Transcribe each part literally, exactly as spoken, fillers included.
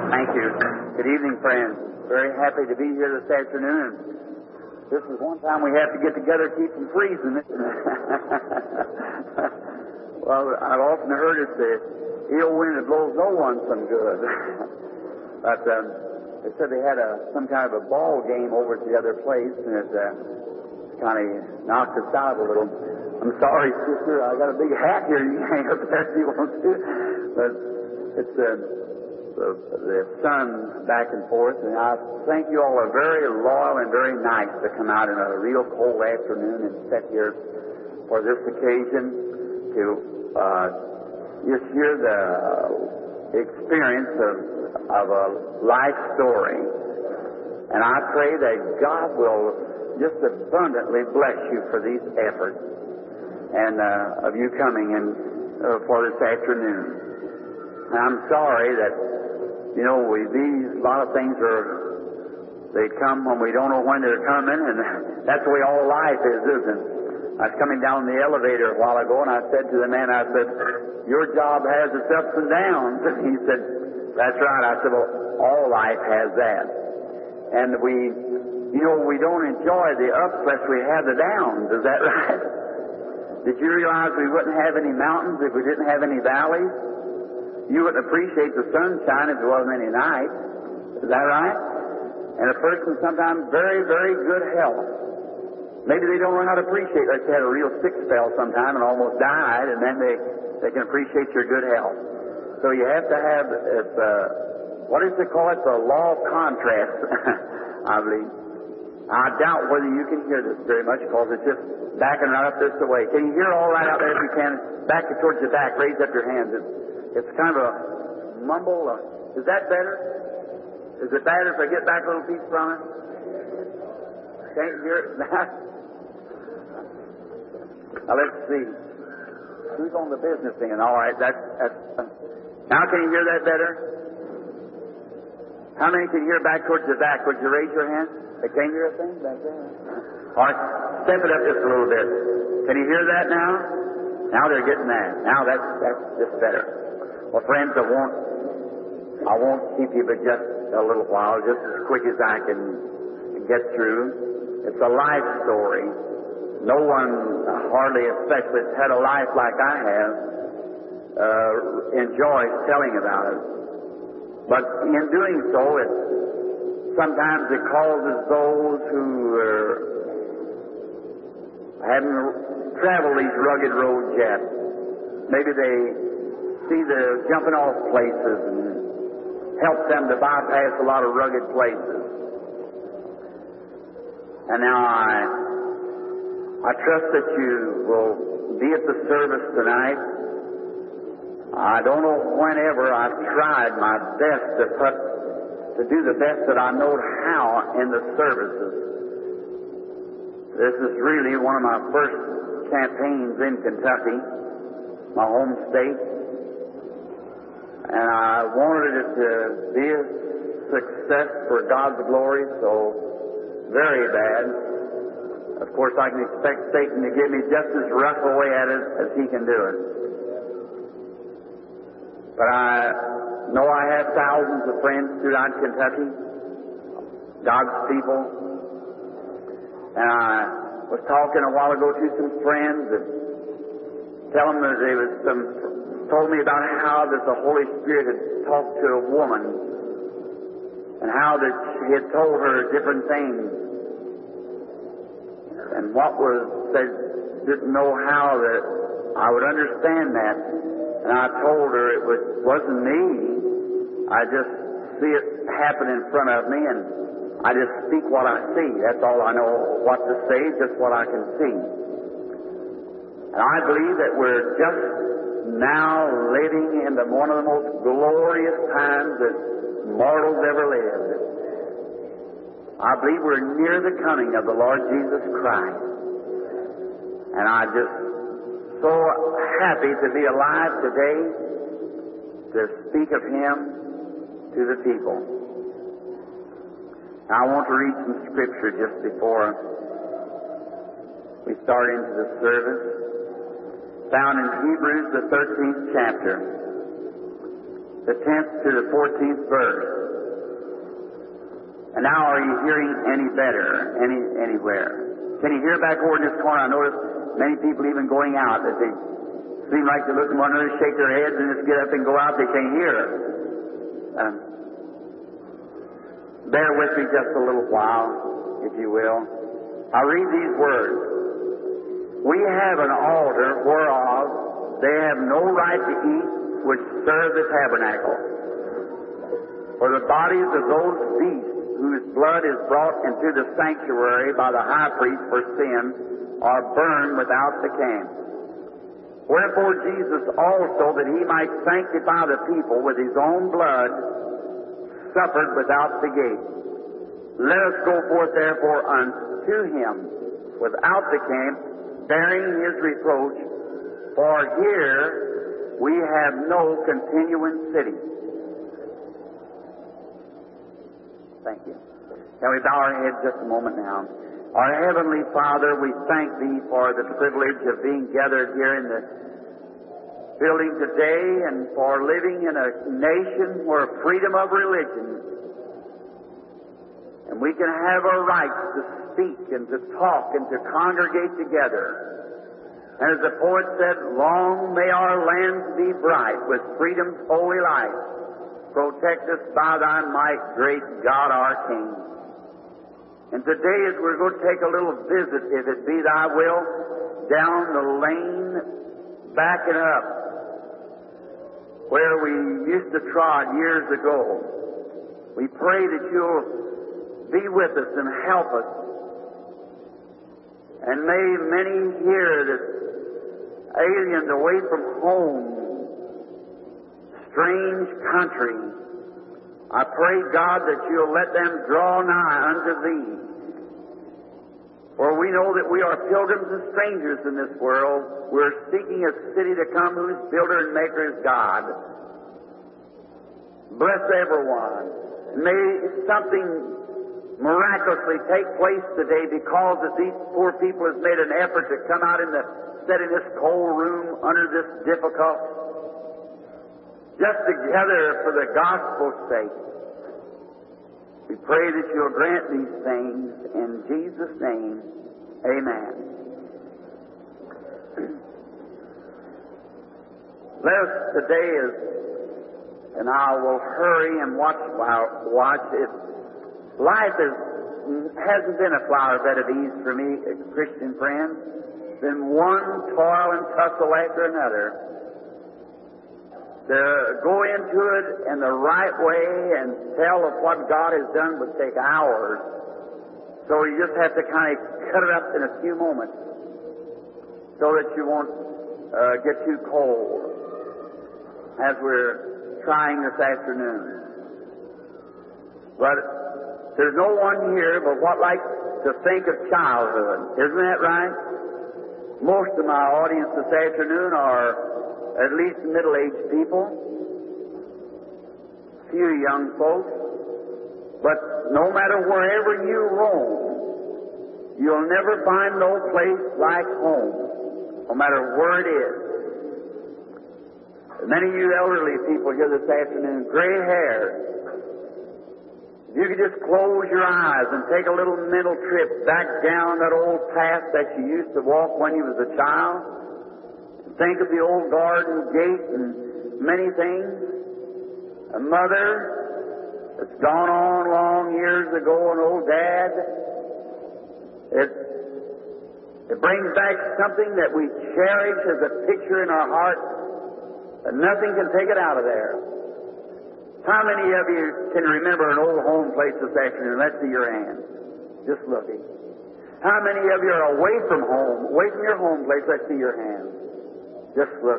Thank you. Good evening, friends. Very happy to be here this afternoon. This is one time we have to get together to keep from freezing. Well, I've often heard it the ill wind that blows no one some good. But um, they said they had a some kind of a ball game over at the other place, and it uh, kind of knocked us out a little. I'm sorry, sister. I got a big hat here. You hang up there if you want to. But it's uh, the, the sun back and forth, and I think you all are very loyal and very nice to come out in a real cold afternoon and sit here for this occasion to uh, just hear the experience of, of a life story. And I pray that God will just abundantly bless you for these efforts and uh, of you coming in uh, for this afternoon. And I'm sorry that, you know, we, these, a lot of things are, they come when we don't know when they're coming, and that's the way all life is, isn't it? I was coming down the elevator a while ago, and I said to the man, I said, your job has its ups and downs. He said, that's right. I said, well, all life has that. And we, you know, we don't enjoy the ups unless we have the downs. Is that right? Did you realize we wouldn't have any mountains if we didn't have any valleys? You wouldn't appreciate the sunshine if there wasn't any night. Is that right? And a person sometimes very, very good health. Maybe they don't know how to appreciate, like they had a real sick spell sometime and almost died, and then they, they can appreciate your good health. So you have to have, it's, uh, what is it called? The law of contrast, I believe. I doubt whether you can hear this very much because it's just backing right up this way. Can you hear all right out there if you can? Back it towards your back. Raise up your hands. It's, it's kind of a mumble. Uh, is that better? Is it better if I get back a little piece from it? Can't hear it? Now let's see. Who's on the business thing? All right. That's, that's, uh, now can you hear that better? How many can hear back towards the back? Would you raise your hand? They can't hear a thing back there. All right. Step it up just a little bit. Can you hear that now? Now they're getting that. Now that's, that's just better. Well, friends, I won't, I won't keep you but just a little while, just as quick as I can get through. It's a life story. No one, hardly especially, has had a life like I have, uh, enjoys telling about it. But in doing so, it sometimes it causes those who uh, haven't traveled these rugged roads yet. Maybe they see the jumping off places and help them to bypass a lot of rugged places. And now I, I trust that you will be at the service tonight. I don't know whenever I've tried my best to put, to do the best that I know how in the services. This is really one of my first campaigns in Kentucky, my home state. And I wanted it to be a success for God's glory, so very bad. Of course, I can expect Satan to give me just as rough a way at it as he can do it. But I know I have thousands of friends throughout Kentucky, God's people. And I was talking a while ago to some friends and tell them that there was some, told me about how that the Holy Spirit had talked to a woman and how that he had told her different things. And what was, they didn't know how that I would understand that. And I told her it was, wasn't me. I just see it happen in front of me, and I just speak what I see. That's all I know what to say, just what I can see. And I believe that we're just now living in the, one of the most glorious times that mortals ever lived. I believe we're near the coming of the Lord Jesus Christ. And I just so happy to be alive today to speak of Him to the people. Now, I want to read some scripture just before we start into the service, found in Hebrews, the thirteenth chapter. the tenth to the fourteenth verse. And now are you hearing any better, any anywhere? Can you hear back over in this corner? I notice many people even going out that they seem like they look at one another, shake their heads, and just get up and go out. They can't hear us. Um, bear with me just a little while, if you will. I'll read these words. We have an altar whereof they have no right to eat, which serve the tabernacle. For the bodies of those beasts whose blood is brought into the sanctuary by the high priest for sin are burned without the camp. Wherefore Jesus also, that he might sanctify the people with his own blood, suffered without the gate. Let us go forth therefore unto him without the camp, bearing his reproach, for here we have no continuing city. Thank you. Can we bow our heads just a moment now? Our Heavenly Father, we thank Thee for the privilege of being gathered here in the building today and for living in a nation where freedom of religion, and we can have a right to speak and to talk and to congregate together. And as the poet said, long may our lands be bright with freedom's holy light. Protect us by Thy might, great God our King. And today as we're going to take a little visit, if it be Thy will, down the lane, backing up, where we used to trod years ago. We pray that You'll be with us and help us. And may many here that aliens away from home, strange country, I pray, God, that You'll let them draw nigh unto Thee. For we know that we are pilgrims and strangers in this world. We're seeking a city to come whose builder and maker is God. Bless everyone. May something miraculously take place today because that these poor people has made an effort to come out in the, sit in this cold room under this difficult, just together for the gospel's sake. We pray that You'll grant these things in Jesus' name. Amen. Let us today is, and I will hurry and watch, watch it. Life is, hasn't been a flower bed of ease for me, Christian friends. It's been one toil and tussle after another. To go into it in the right way and tell of what God has done would take hours. So you just have to kind of cut it up in a few moments so that you won't uh, get too cold as we're trying this afternoon. But there's no one here but what likes to think of childhood. Isn't that right? Most of my audience this afternoon are at least middle-aged people, few young folks, but no matter wherever you roam, you'll never find no place like home, no matter where it is. Many of you elderly people here this afternoon, gray hair, if you could just close your eyes and take a little mental trip back down that old path that you used to walk when you was a child. Think of the old garden gate and many things. A mother that's gone on long years ago, an old dad. It, it brings back something that we cherish as a picture in our heart, and nothing can take it out of there. How many of you can remember an old home place this afternoon? Let's see your hands. Just looking. How many of you are away from home, away from your home place? Let's see your hands. Just look.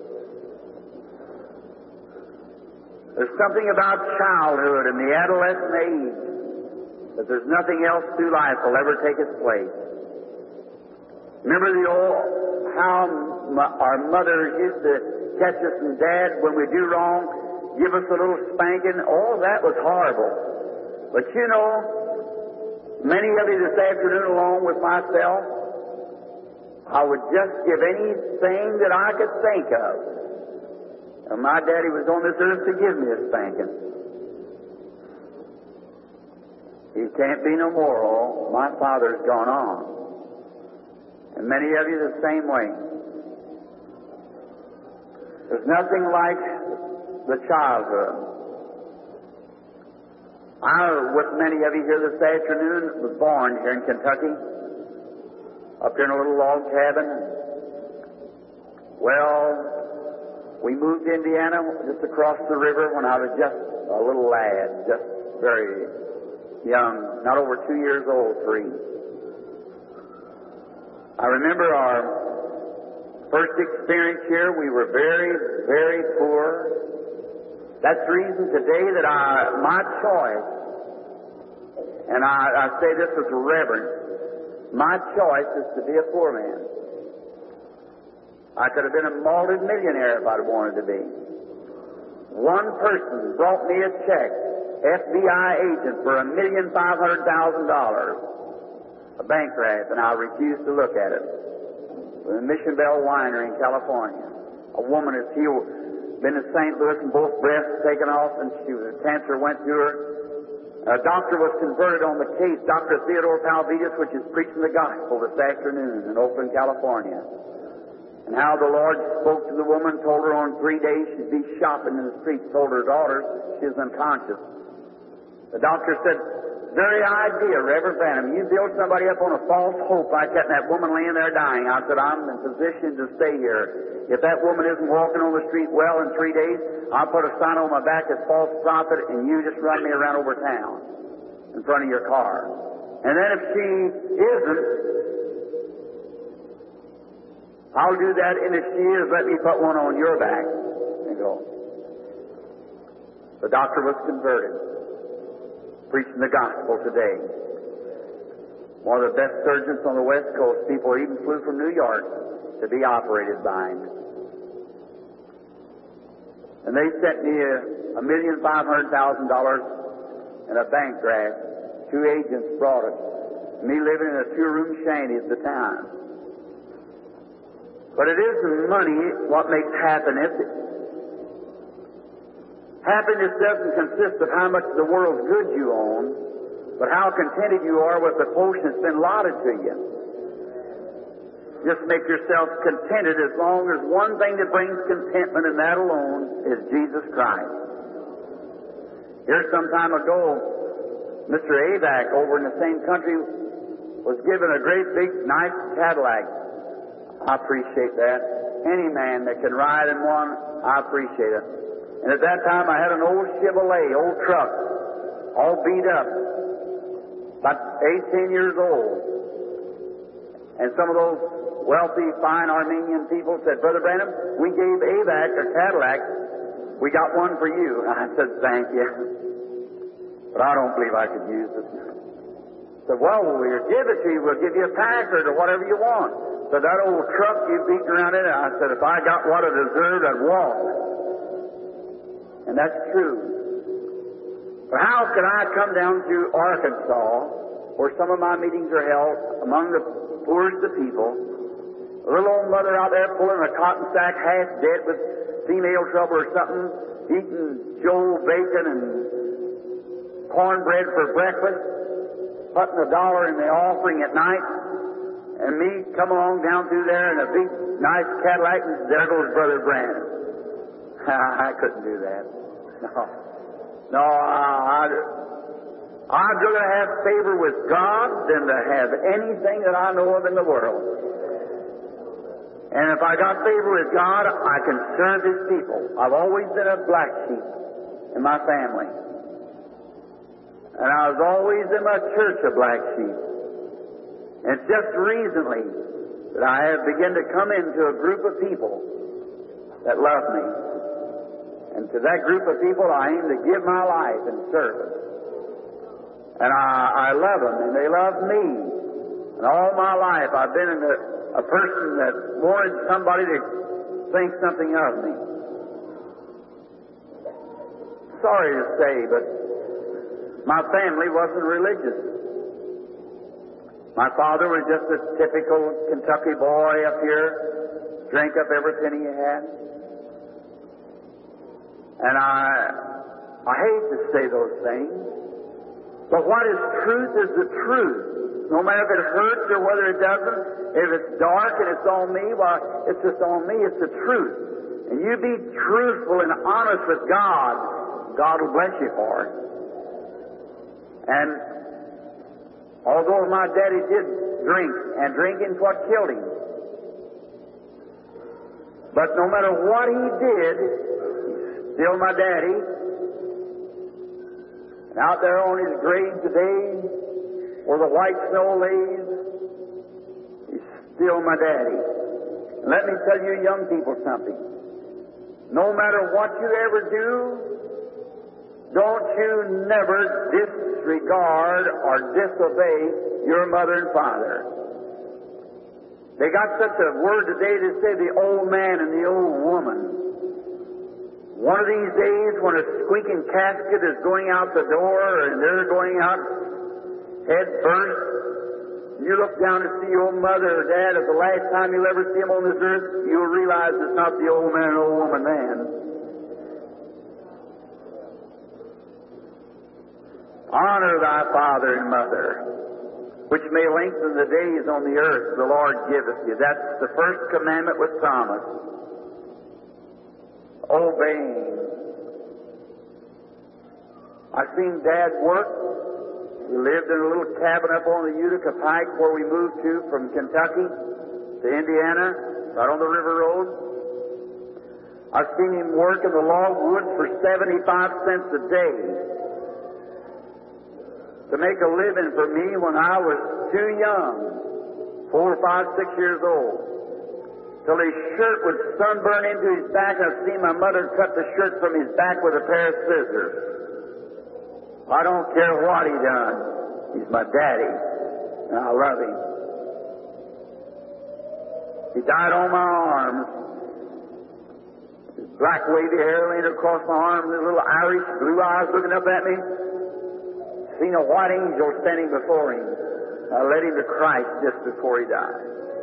There's something about childhood and the adolescent age that there's nothing else through life will ever take its place. Remember the old, how our mothers used to catch us and Dad when we do wrong, give us a little spanking. Oh, that was horrible. But you know, many of you this afternoon along with myself, I would just give anything that I could think of And my daddy was on this earth to give me a spanking. He can't be no more. Oh, my father's gone on. And many of you the same way. There's nothing like the childhood. I, with many of you here this afternoon, was born here in Kentucky, up here in a little log cabin. Well, we moved to Indiana just across the river when I was just a little lad, just very young, not over two years old, three. I remember our first experience here, we were very, very poor. That's the reason today that I, my choice, and I, I say this with reverence, my choice is to be a poor man. I could have been a multi-millionaire if I'd wanted to be. One person brought me a check, F B I agent, for a million five hundred thousand dollars, a bank draft, and I refused to look at it. The Mission Bell Winery in California. A woman has healed. Been in Saint Louis and both breasts taken off, and she was cancer went to her. A doctor was converted on the case, Doctor Theodore Palvitas, which is preaching the gospel this afternoon in Oakland, California. And how the Lord spoke to the woman, told her on three days she'd be shopping in the streets, told her daughter she was unconscious. The doctor said, very idea, Reverend Branham. You build somebody up on a false hope like that, and that woman laying there dying. I said, I'm in position to stay here. If that woman isn't walking on the street well in three days, I'll put a sign on my back as false prophet, and you just run me around over town in front of your car. And then if she isn't, I'll do that, and if she is, let me put one on your back. And go. The doctor was converted, preaching the gospel today. One of the best surgeons on the West Coast. People even flew from New York to be operated by him. And they sent me a, a million five hundred thousand dollars in a bank draft. Two agents brought it. Me living in a two-room shanty at the time. But it isn't money what makes happiness. Happiness doesn't consist of how much of the world's goods you own, but how contented you are with the portion that's been allotted to you. Just make yourself contented as long as one thing that brings contentment, and that alone is Jesus Christ. Here some time ago, Mister Avac over in the same country was given a great big nice Cadillac. I appreciate that. Any man that can ride in one, I appreciate it. And at that time I had an old Chevrolet, old truck, all beat up, about eighteen years old. And some of those wealthy, fine Armenian people said, Brother Branham, we gave Avac a Cadillac. We got one for you. And I said, thank you. But I don't believe I could use it. I said, well, we'll give it to you. We'll give you a Packard or whatever you want. So that old truck you beat around in it, I said, if I got what I deserved, I'd walk. And that's true. But how could I come down to Arkansas, where some of my meetings are held, among the poorest of people, a little old mother out there pulling a cotton sack, half dead with female trouble or something, eating Joe bacon and cornbread for breakfast, putting a dollar in the offering at night, and me come along down through there in a big, nice Cadillac, and there goes Brother Branham. I couldn't do that. No. No, I, I'd rather have favor with God than to have anything that I know of in the world. And if I got favor with God, I can serve His people. I've always been a black sheep in my family. And I was always in my church a black sheep. And it's just recently that I have begun to come into a group of people that love me. And to that group of people, I aim to give my life in service. And I, I love them, and they love me. And all my life, I've been in a, a person that wanted somebody to think something of me. Sorry to say, but my family wasn't religious. My father was just a typical Kentucky boy up here, drank up every penny he had. And I, I hate to say those things, but what is truth is the truth. No matter if it hurts or whether it doesn't, if it's dark and it's on me, well, it's just on me, it's the truth. And you be truthful and honest with God, God will bless you for it. And although my daddy did drink, and drinking's what killed him, but no matter what he did, he's still my daddy. And out there on his grave today, where the white snow lays, he's still my daddy. And let me tell you young people something. No matter what you ever do, don't you never disregard or disobey your mother and father. They got such a word today to say the old man and the old woman. One of these days when a squeaking casket is going out the door and they're going out head first, you look down to see your mother or dad as the last time you'll ever see them on this earth, you'll realize it's not the old man or old woman then. Honor thy father and mother, which may lengthen the days on the earth the Lord giveth you. That's the first commandment with promise. Obeying. I've seen Dad work. We lived in a little cabin up on the Utica Pike where we moved to from Kentucky to Indiana, right on the river road. I've seen him work in the logwoods for seventy-five cents a day to make a living for me when I was too young, four, five, six years old, till his shirt would sunburn into his back, and I'd seen my mother cut the shirt from his back with a pair of scissors. I don't care what he done. He's my daddy, and I love him. He died on my arms. His black wavy hair laying across my arms, his little Irish blue eyes looking up at me. Seen a white angel standing before him. I led him to Christ just before he died.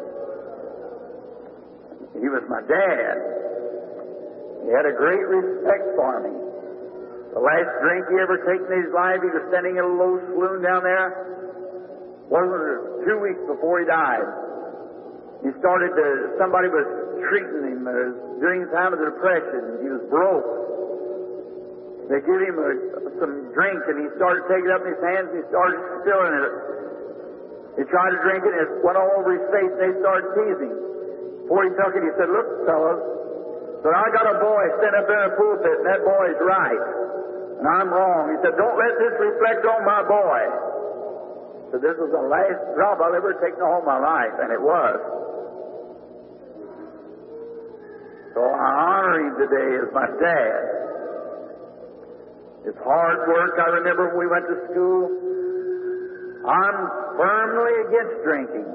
He was my dad. He had a great respect for me. The last drink he ever taken in his life, he was standing in a low saloon down there. Wasn't it two weeks before he died? He started to, somebody was treating him uh, during the time of the Depression. He was broke. They gave him a, some drink, and he started taking it up in his hands, and he started spilling it. He tried to drink it, and it went all over his face, and they started teasing. Before he took it, he said, "Look, fellas, but I got a boy standing up there in the pulpit, and that boy's right, and I'm wrong." He said, "Don't let this reflect on my boy." So this was the last drop I'll ever take in all my life, and it was. So I honor him today as my dad. It's hard work. I remember when we went to school, I'm firmly against drinking.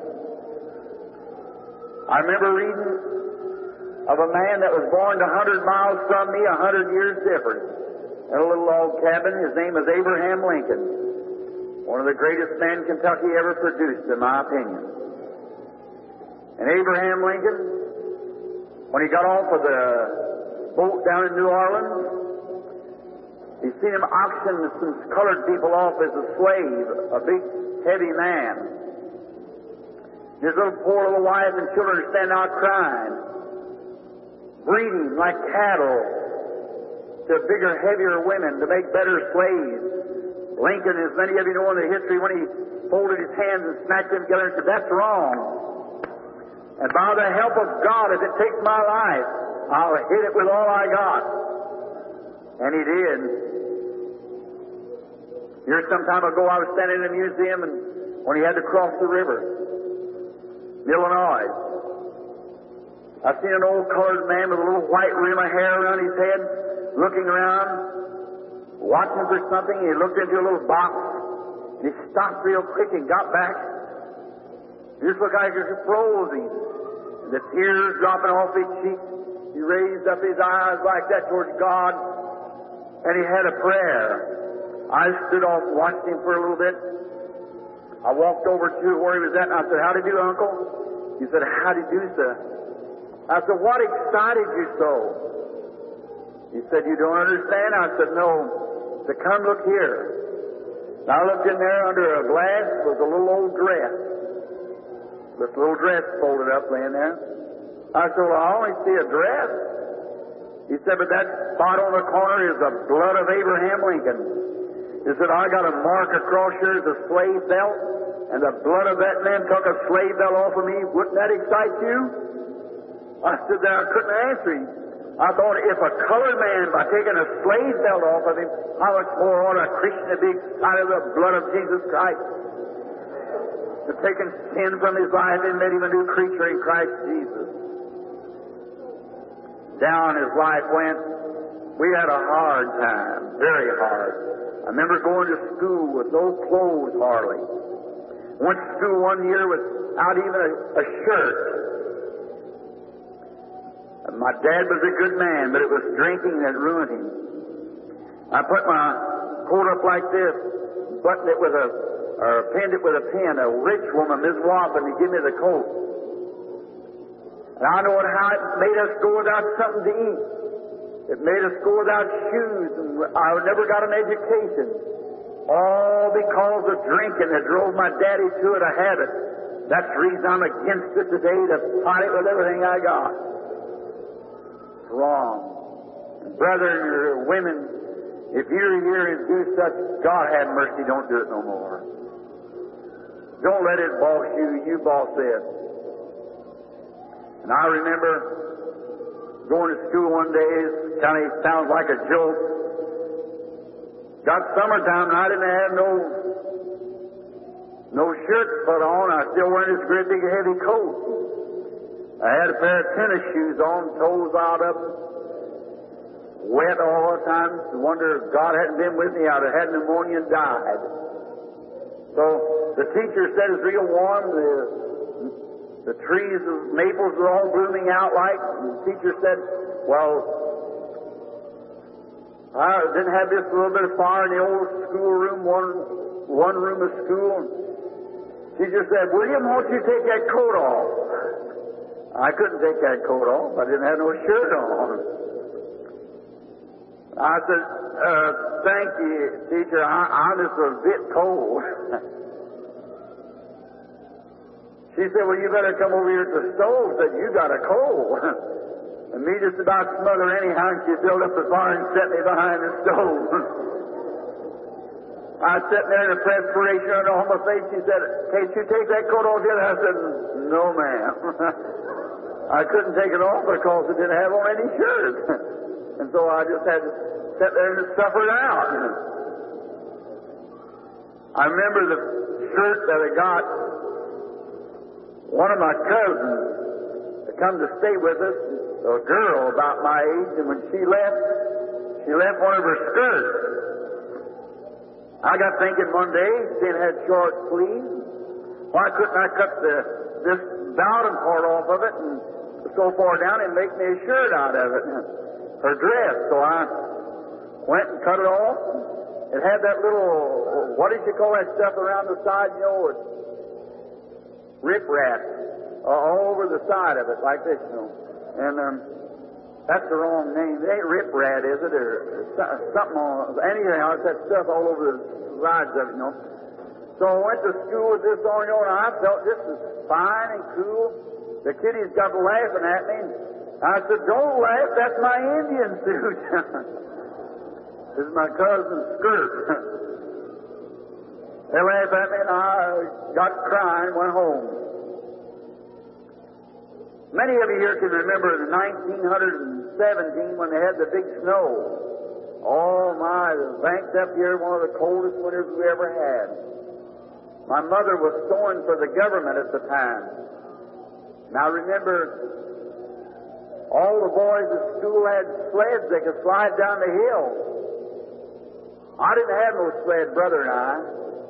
I remember reading of a man that was born a hundred miles from me, a hundred years different, in a little log cabin. His name was Abraham Lincoln, one of the greatest men Kentucky ever produced, in my opinion. And Abraham Lincoln, when he got off of the boat down in New Orleans, he seen him auction some colored people off as a slave, a big, heavy man. His little poor little wife and children are standing out crying, breeding like cattle to bigger, heavier women to make better slaves. Lincoln, as many of you know in the history, when he folded his hands and smacked them together and said, "That's wrong. And by the help of God, if it takes my life, I'll hit it with all I got." And he did. Here some time ago, I was standing in a museum, and when he had to cross the river, Illinois, I seen an old colored man with a little white rim of hair around his head, looking around, watching for something. He looked into a little box, and he stopped real quick and got back. He just looked like he was frozen. The tears dropping off his cheeks. He raised up his eyes like that towards God, and he had a prayer. I stood off and watched him for a little bit. I walked over to where he was at, and I said, "How do you do, Uncle?" He said, "How do you do, sir?" I said, "What excited you so?" He said, you don't understand? I said, no. He said, come look here. And I looked in there under a glass was a little old dress. This little dress folded up laying there. I said, well, I only see a dress. He said, but that spot on the corner is the blood of Abraham Lincoln. He said, I got a mark across here as a slave belt, and the blood of that man took a slave belt off of me. Wouldn't that excite you? I stood there, I couldn't answer him. I thought, if a colored man, by taking a slave belt off of him, how much more ought a Christian to be excited of the blood of Jesus Christ? To taking sin from his life and made him a new creature in Christ Jesus. Down his life went. We had a hard time, very hard. I remember going to school with no clothes hardly. Went to school one year without even a, a shirt. And my dad was a good man, but it was drinking that ruined him. I put my coat up like this, buttoned it with a, or pinned it with a pin. A rich woman, Miss Wappen, to give me the coat. And I know how it made us go without something to eat. It made us go without shoes, and I never got an education. All because of drinking that drove my daddy to it, a habit. That's the reason I'm against it today, to fight it with everything I got. It's wrong. And brethren or women, if you're here and do such, God have mercy, don't do it no more. Don't let it boss you, you boss it. And I remember going to school one day, it kind of sounds like a joke. Got summertime and I didn't have no no shirt to put on. I was still wearing this great big heavy coat. I had a pair of tennis shoes on, toes out up, wet all the time. I wonder if God hadn't been with me, I'd have had pneumonia and died. So the teacher said it's real warm. The The trees of maples were all blooming out like. And the teacher said, well, I didn't have this little bit of fire in the old schoolroom, one, one room of school. And she just said, William, won't you take that coat off? I couldn't take that coat off. I didn't have no shirt on. I said, uh, thank you, teacher. I, I'm just a bit cold. She said, well, you better come over here to the stove. Said, you got a cold. And me just about smother anyhow, and she built up the fire and set me behind the stove. I was sitting there in a perspiration under all my face. She said, can't you take that coat off yet? I said, no, ma'am. I couldn't take it off because it didn't have on any shirt. And so I just had to sit there and suffer it out. I remember the shirt that I got. One of my cousins had come to stay with us, a girl about my age, and when she left, she left one of her skirts. I got thinking one day, seeing it had short sleeves, why couldn't I cut the this bottom part off of it and so far down and make me a shirt out of it, her dress. So I went and cut it off. It had that little, what did you call that stuff around the side, you know, it's rip-rap uh, all over the side of it, like this, you know. And um, that's the wrong name. It ain't rip-rat, is it? Or something on, anything else, that stuff all over the sides of it, you know. So I went to school with this on, you know, and I felt this was fine and cool. The kiddies got laughing at me. I said, don't laugh, that's my Indian suit. This is my cousin's skirt. They laughed at me, and I got crying, went home. Many of you here can remember in nineteen seventeen when they had the big snow. Oh, my, the banks up here, one of the coldest winters we ever had. My mother was sewing for the government at the time. And I remember all the boys at school had sleds they could slide down the hill. I didn't have no sled, brother and I.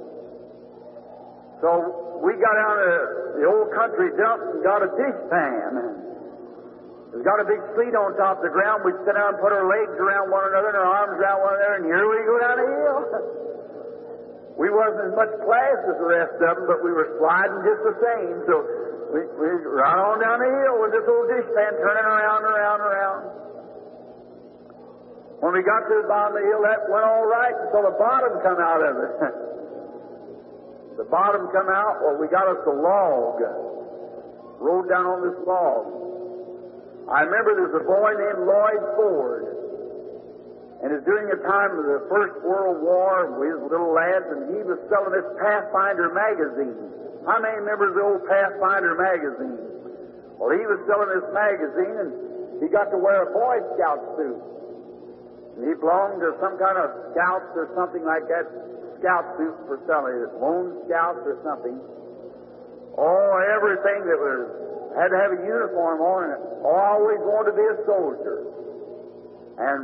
So we got down to the old country dump and got a dishpan. There's got a big seat on top of the ground. We'd sit down and put our legs around one another and our arms around one another, and here we go down the hill. We wasn't as much class as the rest of them, but we were sliding just the same. So we, we right on down the hill with this old dishpan turning around and around and around. When we got to the bottom of the hill, that went all right until the bottom come out of it. The bottom come out, well, we got us a log. Rode down on this log. I remember there's a boy named Lloyd Ford. And it's during the time of the First World War, we was little lads, and he was selling this Pathfinder magazine. How many remember the old Pathfinder magazine? Well, he was selling this magazine, and he got to wear a Boy Scout suit. And he belonged to some kind of scouts or something like that, scout suit for selling, Lone Scouts or something. Oh, everything that was, had to have a uniform on it. Oh, I always wanted to be a soldier. And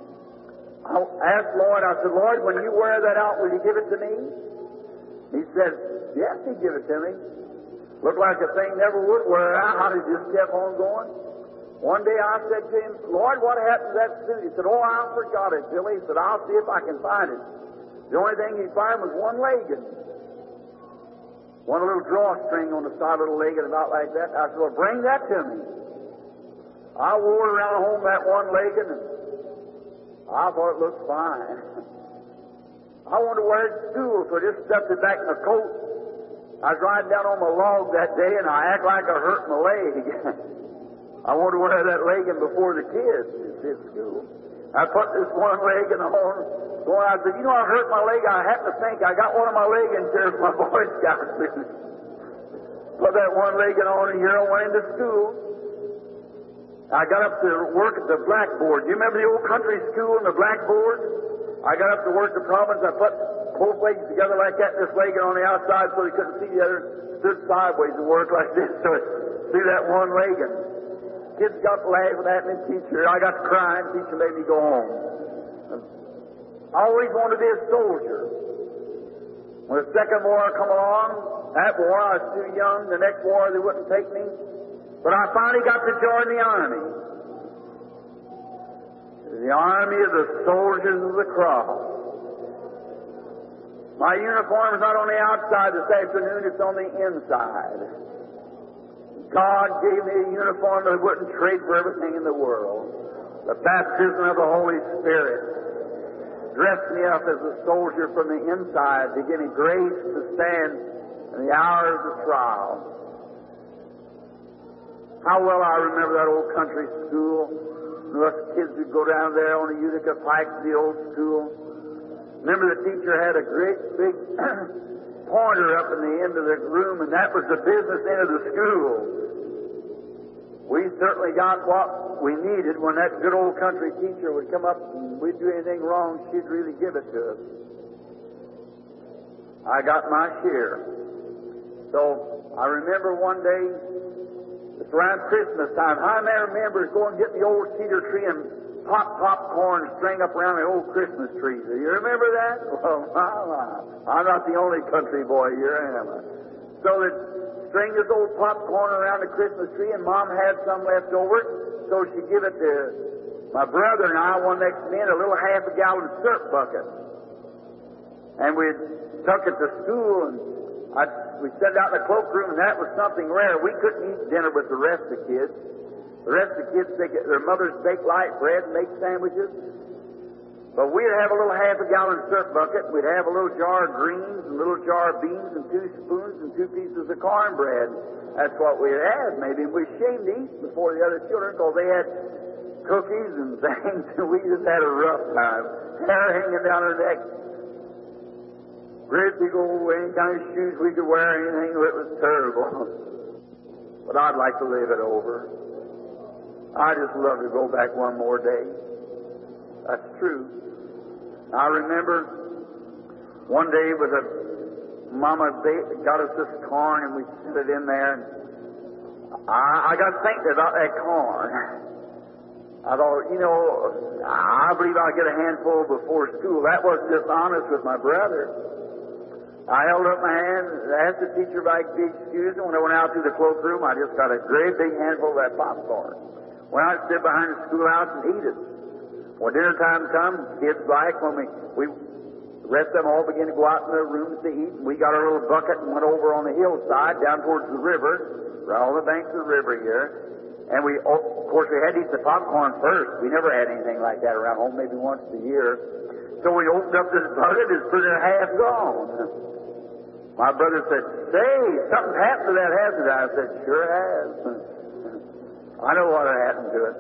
I asked Lloyd, I said, Lloyd, when you wear that out, will you give it to me? He said, yes, he'd give it to me. Looked like the thing never would wear out. It just kept on going. One day I said to him, Lord, what happened to that suit? He said, oh, I forgot it, Billy. He said, I'll see if I can find it. The only thing he'd find was one legging. One little drawstring on the side of the legging about like that. I said, well, bring that to me. I wore it around home, that one legging, and I thought it looked fine. I wanted to wear it to school, so I just stuffed it back in the coat. I was riding down on my log that day, and I act like I hurt my leg. I wanted to wear that legging before the kids at school. I put this one legging on. So I said, you know, I hurt my leg. I happened to think I got one of my leggings here for my Boy Scout suit. Put that one legging on, and here I went into school. I got up to work at the blackboard. You remember the old country school and the blackboard? I got up to work the problems. I put both legs together like that, this legging on the outside so they couldn't see the other. Stood sideways and worked like this so see that one legging. Kids got laughing at me, teacher. I got to crying. Teacher made me go home. I always wanted to be a soldier. When the second war come along, that war I was too young. The next war they wouldn't take me. But I finally got to join the Army. The Army of the Soldiers of the Cross. My uniform is not on the outside this afternoon, it's on the inside. God gave me a uniform that I wouldn't trade for everything in the world. The baptism of the Holy Spirit dressed me up as a soldier from the inside to give me grace to stand in the hour of the trial. How well I remember that old country school. Us kids would go down there on the Utica Pike to the old school. Remember the teacher had a great big pointer up in the end of the room, and that was the business end of the school. We certainly got what we needed. When that good old country teacher would come up and we'd do anything wrong, she'd really give it to us. I got my share. So I remember one day, it's around Christmas time. How many remember going and getting the old cedar tree and pop popcorn string up around the old Christmas tree? Do you remember that? Well, my, my. I'm not the only country boy here, am I? So that string this old popcorn around the Christmas tree, and Mom had some left over, so she give it to my brother and I, one next to me, in a little half a gallon syrup bucket. And we took it to school, and I, we set it out in the cloakroom, and that was something rare. We couldn't eat dinner with the rest of the kids. The rest of the kids, they get their mothers bake light bread and make sandwiches. But we'd have a little half a gallon syrup bucket. We'd have a little jar of greens and a little jar of beans and two spoons and two pieces of cornbread. That's what we had, maybe. And we were ashamed to eat before the other children because they had cookies and things, and we just had a rough time. Hair hanging down our neck. Great big old any kind of shoes we could wear, anything, it was terrible. But I'd like to live it over. I just love to go back one more day. That's true. I remember one day with a Mama got us this corn and we set it in there. And I, I got thinking about that corn. I thought, you know, I believe I'll get a handful before school. That was dishonest with my brother. I held up my hand, asked the teacher if I could be excused, and when I went out through the cloakroom, I just got a great big handful of that popcorn. Went out and stood behind the schoolhouse and eat it. When dinner time comes, kids like when we, we, the rest of them all began to go out in their rooms to eat, and we got our little bucket and went over on the hillside down towards the river, right on the banks of the river here, And we, of course, we had to eat the popcorn first. We never had anything like that around home, maybe once a year. So we opened up this bucket, it's pretty half gone. My brother said, "Say, something happened to that, hasn't it?" I said, "Sure has." I know what happened to it.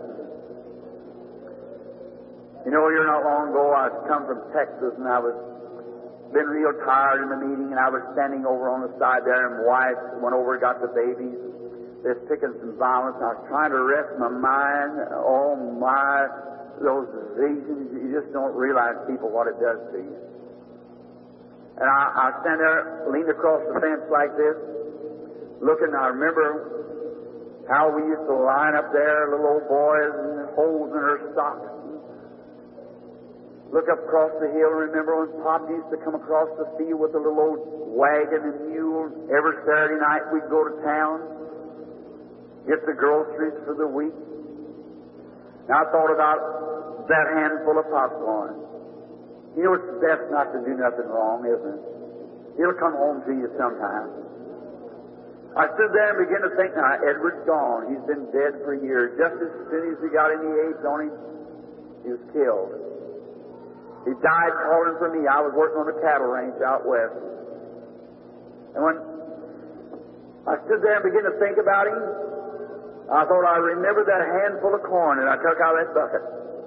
You know, here not long ago, I was come from Texas, and I was been real tired in the meeting, and I was standing over on the side there, and my wife went over and got the babies. They're picking some violence, and I was trying to rest my mind. Oh, my, those visions, you just don't realize, people, what it does to you. And I, I stand there, leaned across the fence like this, looking. I remember how we used to line up there, little old boys, and holes in their socks. Look up across the hill. Remember when Pop used to come across the field with a little old wagon and mule? Every Saturday night we'd go to town, get the groceries for the week. Now I thought about that handful of popcorn. You know, it's best not to do nothing wrong, isn't it? It'll come home to you sometime. I stood there and began to think, now, Edward's gone. He's been dead for years. Just as soon as he got any AIDS on him, he was killed. He died calling for me. I was working on a cattle ranch out west. And when I stood there and began to think about him, I thought I remembered that handful of corn that I took out of that bucket.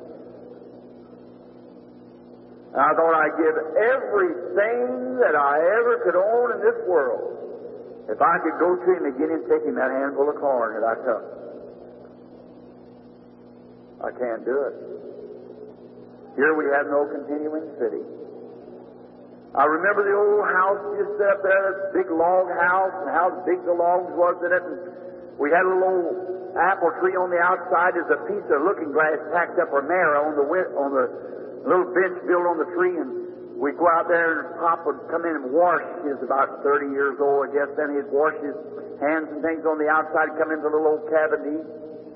And I thought I'd give everything that I ever could own in this world if I could go to him again and take him that handful of corn that I took. I can't do it. Here we have no continuing city. I remember the old house just set up there, that big log house, and how big the logs was in it. And we had a little old apple tree on the outside. There's a piece of looking glass tacked up or narrow on the on the little bench built on the tree, and we'd go out there, and Pop would come in and wash. He was about thirty years old, I guess. Then he'd wash his hands and things on the outside, come into the little old cabin to eat.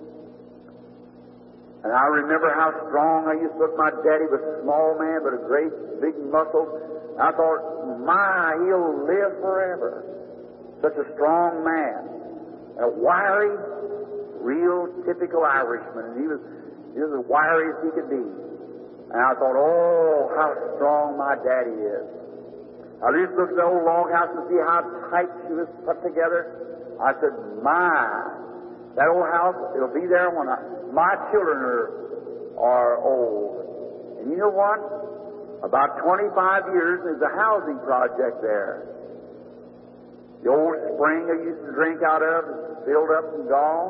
And I remember how strong I used to look. My daddy was a small man, but a great big muscle. I thought, my, he'll live forever. Such a strong man. And a wiry, real typical Irishman. And he was, he was as wiry as he could be. And I thought, oh, how strong my daddy is. I used to look at the old log house and see how tight she was put together. I said, my, that old house, it'll be there when I, my children are, are old. And you know what? About twenty-five years, there's a housing project there. The old spring I used to drink out of is filled up and gone.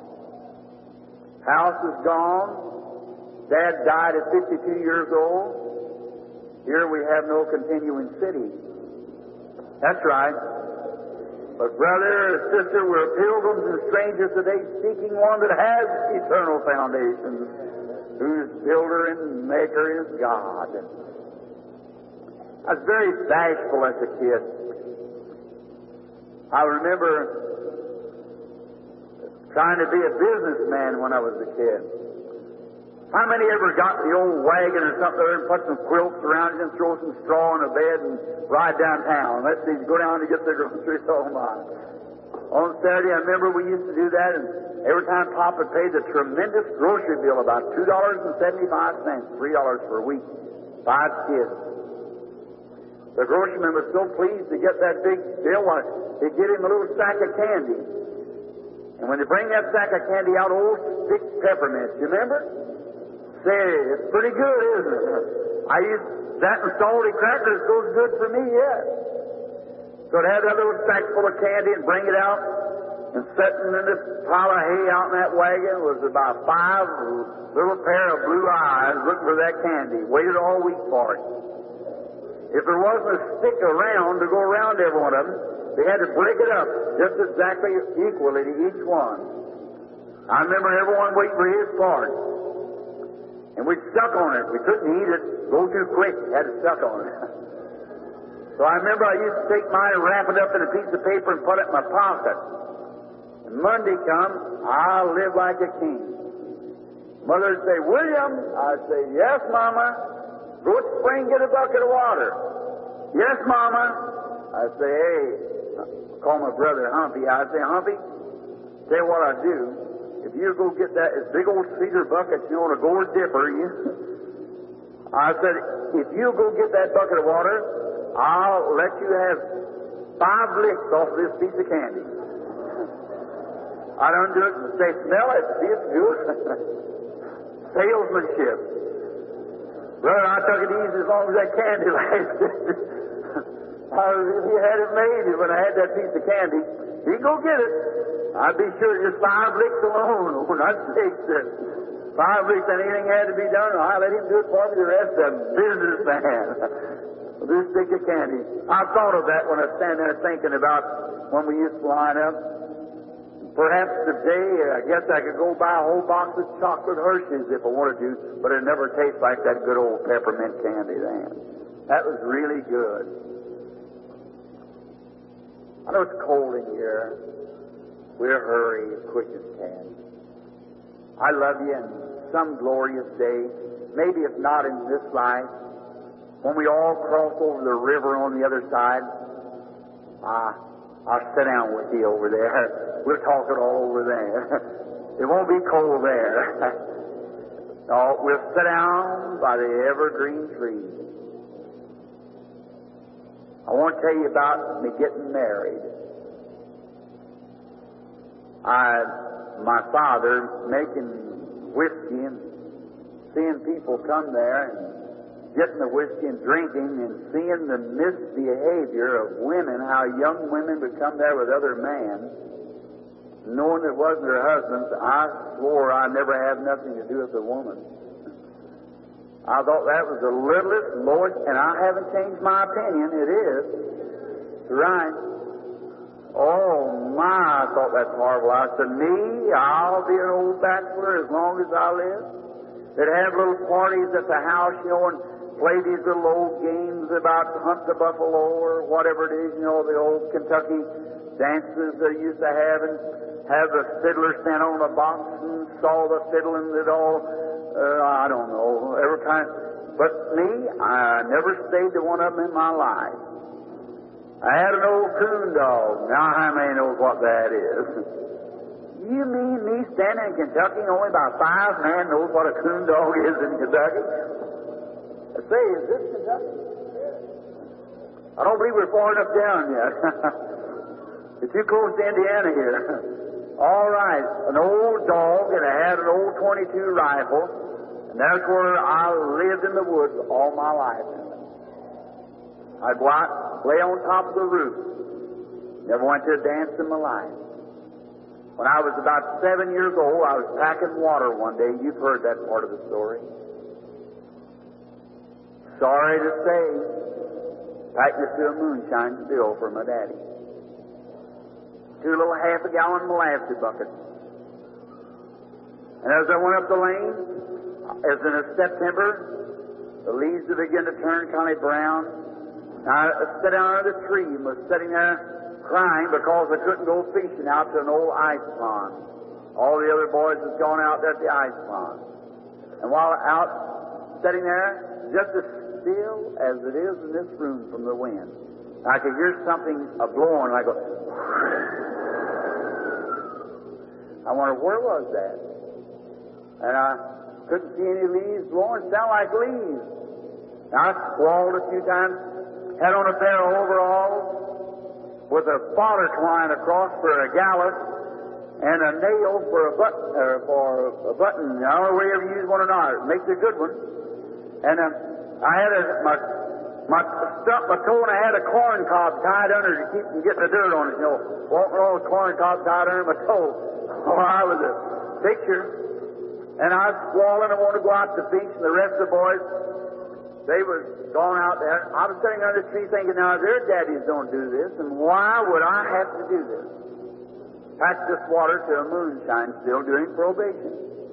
House is gone. Dad died at fifty-two years old. Here we have no continuing city. That's right. But brother or sister, we're pilgrims and strangers today, seeking one that has eternal foundations, whose builder and maker is God. I was very bashful as a kid. I remember trying to be a businessman when I was a kid. How many ever got the old wagon or something there and put some quilts around it and throw some straw in a bed and ride downtown? Let's see, go down to get the groceries. Oh, my. On Saturday, I remember we used to do that, and every time Papa paid the tremendous grocery bill, about two dollars and seventy-five cents, three dollars for a week, five kids. The groceryman was so pleased to get that big bill, he'd get him a little sack of candy. And when they bring that sack of candy out, old thick peppermints, you remember? Say, it's pretty good, isn't it? I used that and salty crackers goes good for me, yes. So to have that little sack full of candy and bring it out and sitting in this pile of hay out in that wagon was about five little pair of blue eyes looking for that candy. Waited all week for it. If there wasn't a stick around to go around every one of them, they had to break it up just exactly equally to each one. I remember everyone waiting for his part. And we'd stuck on it. We couldn't eat it, go too quick. Had to stuck on it. So I remember I used to take mine and wrap it up in a piece of paper and put it in my pocket. And Monday come, I'll live like a king. Mother'd say, William. I'd say, yes, Mama. Go to the spring, get a bucket of water. Yes, Mama. I'd say, hey, I call my brother Humpy. I'd say, Humpy, tell you what I do. if you go get that big old cedar bucket, you want to go a dipper, you. I said, if you go get that bucket of water, I'll let you have five licks off this piece of candy. I don't do it and say, smell it, see it's good. Salesmanship. Brother, I took it easy as long as that candy lasted. I really had it made when I had that piece of candy. He'd go get it. I'd be sure just five licks alone, not six. Five licks, and anything had to be done, I let him do it for me. The rest of businessman. This stick of candy. I thought of that when I stand there thinking about when we used to line up. Perhaps today, I guess I could go buy a whole box of chocolate Hershey's if I wanted to, but it never tastes like that good old peppermint candy then. That was really good. I know it's cold in here. We'll hurry as quick as can. I love you, and some glorious day, maybe if not in this life, when we all cross over the river on the other side, ah, I'll sit down with you over there. We'll talk it all over there. It won't be cold there. No, we'll sit down by the evergreen tree. I want to tell you about me getting married. I, my father, making whiskey and seeing people come there and getting the whiskey and drinking and seeing the misbehavior of women, how young women would come there with other men, knowing it wasn't their husbands. I swore I'd never have nothing to do with a woman. I thought that was the littlest, lowest, and I haven't changed my opinion. It is. It's right. Oh, my, I thought that's horrible. I said, me, I'll be an old bachelor as long as I live. They'd have little parties at the house, you know, and play these little old games about hunt the buffalo or whatever it is, you know, the old Kentucky dances they used to have, and have the fiddler stand on a box and saw the fiddle and it all, uh, I don't know, every kind. But me, I never stayed to one of them in my life. I had an old coon dog. Now how many knows what that is? You mean me standing in Kentucky and only about five men knows what a coon dog is in Kentucky? I say, is this Kentucky? I don't believe we're far enough down yet. We're too close to Indiana here. All right, an old dog, and I had an old twenty-two rifle, and that's where I lived in the woods all my life. I'd go out, lay on top of the roof. Never went to a dance in my life. When I was about seven years old, I was packing water one day. You've heard that part of the story. Sorry to say, packed it to a moonshine still for my daddy. Two little half a gallon molasses buckets. And as I went up the lane, as in September, the leaves would begin to turn kind of brown. I sat down under the tree and was sitting there crying because I couldn't go fishing out to an old ice pond. All the other boys had gone out there at the ice pond. And while out sitting there, just as still as it is in this room from the wind, I could hear something a blowing like a... I wondered, where was that? And I couldn't see any leaves blowing. It sounded like leaves. And I squalled a few times, had on a pair of overalls with a fodder twine across for a gallus and a nail for a button, or for a button. I don't know whether you use one or not. It makes a good one. And um, I had a, my my stump, my toe, and I had a corn cob tied under to keep from getting the dirt on it. You know, walking around with corn cob tied under my toe. Oh, I was a picture. And I was squalling. I wanted to go out to the beach, and the rest of the boys, they was gone out there. I was sitting under the tree thinking, now, their daddies don't do this, and why would I have to do this? Pack this water to a moonshine still during probation.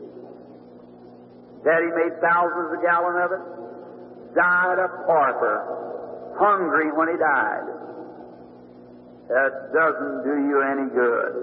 Daddy made thousands of gallons of it. Died a pauper. Hungry when he died. That doesn't do you any good.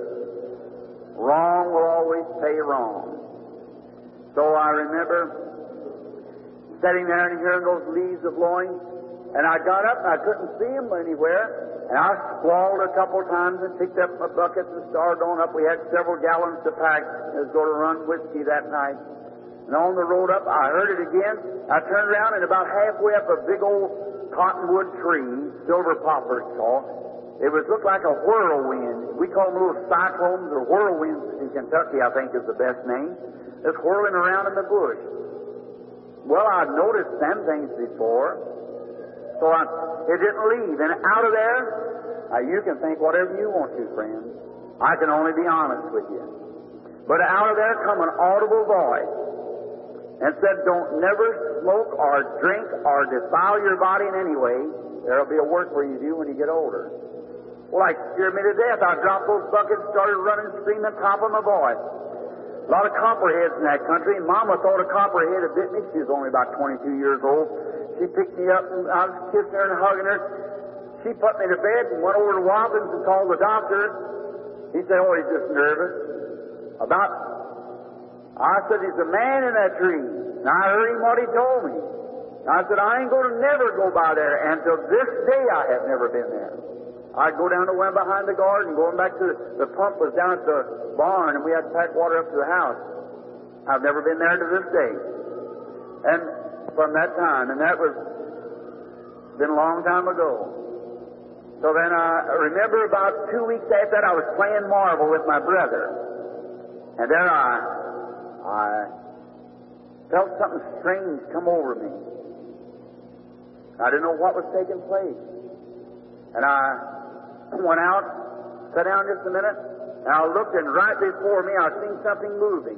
Wrong will always pay wrong. So I remember sitting there and hearing those leaves a blowing. And I got up and I couldn't see them anywhere. And I squalled a couple times and picked up my bucket and started on up. We had several gallons to pack. I was going to run whiskey that night. And on the road up, I heard it again. I turned around and about halfway up a big old cottonwood tree, silver poplar called. It was looked like a whirlwind. We call them little cyclones or whirlwinds in Kentucky, I think is the best name. It's whirling around in the bush. Well, I'd noticed them things before. So I, it didn't leave. And out of there, now you can think whatever you want to, friends. I can only be honest with you. But out of there come an audible voice and said, don't never smoke or drink or defile your body in any way. There'll be a work for you to do when you get older. Well, it scared me to death. I dropped those buckets, started running, screaming, top of my voice. A lot of copperheads in that country. Mama thought a copperhead had bit me. She was only about twenty-two years old. She picked me up, and I was kissing her and hugging her. She put me to bed and went over to Watkins and called the doctor. He said, oh, he's just nervous. About, I said, he's a man in that tree. And I heard him what he told me. I said, I ain't going to never go by there. And till this day, I have never been there. I'd go down to one behind the garden, going back to the, the pump was down at the barn, and we had to pack water up to the house. I've never been there to this day. And from that time, and that was been a long time ago. So then I remember about two weeks after that, I was playing marble with my brother. And there I, I felt something strange come over me. I didn't know what was taking place. And I went out, sat down just a minute, and I looked, and right before me I seen something moving.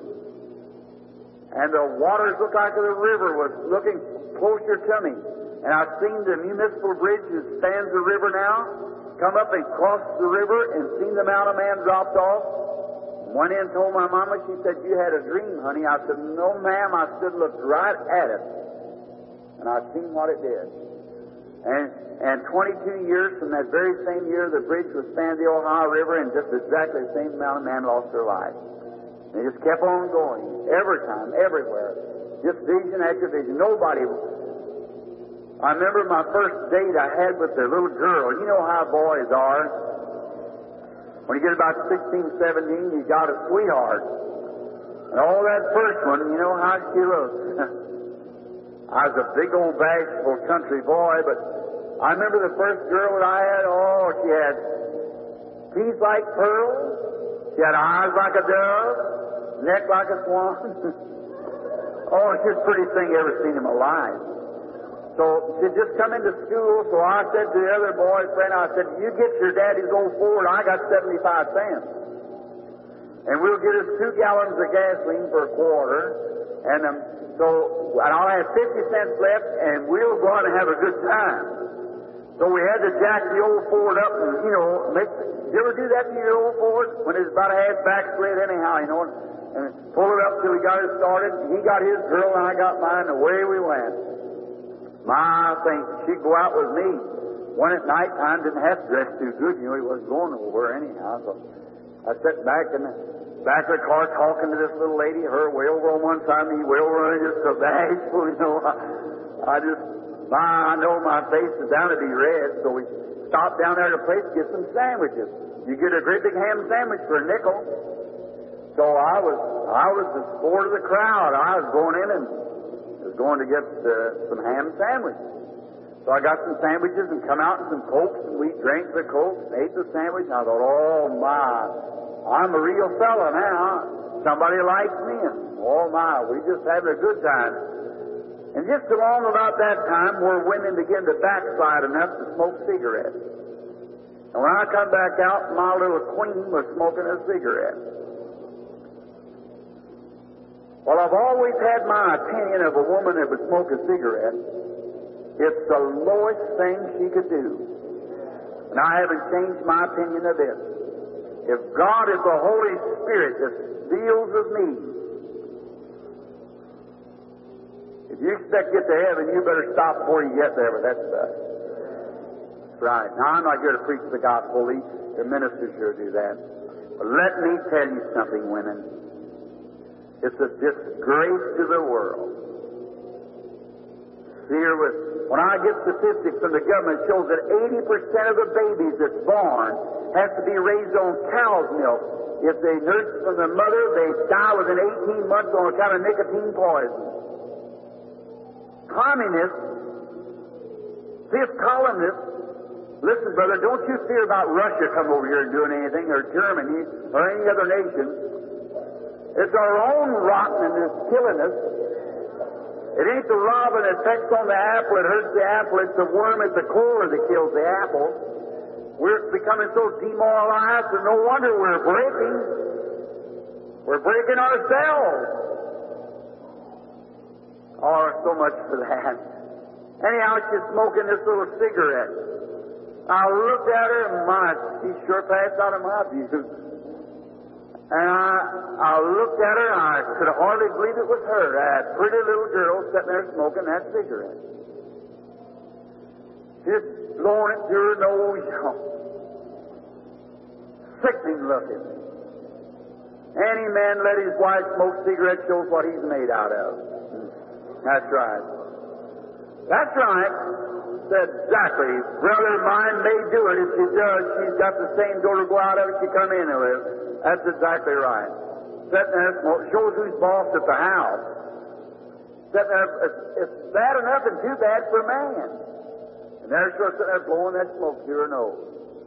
And the waters looked like the river was looking closer to me. And I seen the municipal bridge that spans the river now come up and cross the river, and seen the mountain man dropped off. Went in and told my mama. She said, you had a dream, honey. I said, no, ma'am. I stood and looked right at it. And I seen what it did. And and twenty-two years from that very same year, the bridge was spanned the Ohio River, and just exactly the same amount of man lost their life. They just kept on going, every time, everywhere. Just vision after vision. Nobody. I remember my first date I had with the little girl. You know how boys are. When you get about sixteen, seventeen, you got a sweetheart. And all that first one, you know how she looked. I was a big old bashful country boy, but I remember the first girl that I had, oh, she had teeth like pearls, she had eyes like a dove, neck like a swan. Oh, she's the prettiest thing I ever seen in my life. So she'd just come into school, so I said to the other boyfriend, I said, you get your daddy's old Ford, I got seventy-five cents. And we'll get us two gallons of gasoline for a quarter, and um, so and I'll have fifty cents left, and we'll go out and have a good time. So we had to jack the old Ford up and, you know, make... Did you ever do that to your old Ford? When it was about a half backslid anyhow, you know, and, and pull it up till we got it started. He got his girl and I got mine, and away we went. My thing, she'd go out with me. One at night time, didn't have to dress too good, you know, he wasn't going nowhere anyhow. So I sat back in the back of the car talking to this little lady, her way over on one side, me way over on just so bashful, you know. I, I just... My, I know my face is bound to be red, so we stopped down there at a place to get some sandwiches. You get a great big ham sandwich for a nickel. So I was I was the sport of the crowd. I was going in and was going to get uh, some ham sandwiches. So I got some sandwiches and come out and some Cokes, and we drank the Cokes and ate the sandwich. And I thought, oh my, I'm a real fella now. Somebody likes me, and oh my, we just having a good time. And just along about that time, where women begin to backslide enough to smoke cigarettes. And when I come back out, my little queen was smoking a cigarette. Well, I've always had my opinion of a woman that would smoke a cigarette. It's the lowest thing she could do. And I haven't changed my opinion of it. If God is the Holy Spirit that deals with me, if you expect to get to heaven, you better stop before you get there with that stuff. That's right. Now, I'm not here to preach the gospel. The ministers sure do that. But let me tell you something, women. It's a disgrace to the world Here, with, when I get statistics from the government, it shows that eighty percent of the babies that's born have to be raised on cow's milk. If they nurse from their mother, they die within eighteen months on account of nicotine poison. Communists, fifth columnists, listen, brother, don't you fear about Russia coming over here and doing anything, or Germany, or any other nation. It's our own rotten that's killing us. It ain't the robin that pecks on the apple, it hurts the apple. It's the worm at the core that kills the apple. We're becoming so demoralized, and no wonder we're breaking. We're breaking ourselves. Oh, so much for that. Anyhow, she's smoking this little cigarette. I looked at her, and my, she sure passed out of my view. And I, I looked at her, and I could hardly believe it was her, that pretty little girl sitting there smoking that cigarette. Just blowing it through her nose, you know. Sickening looking. Any man let his wife smoke cigarettes shows what he's made out of. That's right. That's right. That's exactly. Brother mine may do it. If she does, she's got the same door to go out of as she come in with. That's exactly right. Sitting there, smoke, shows who's boss at the house. Sitting there, it's, it's bad enough and too bad for a man. And there she was sitting there blowing that smoke through her nose.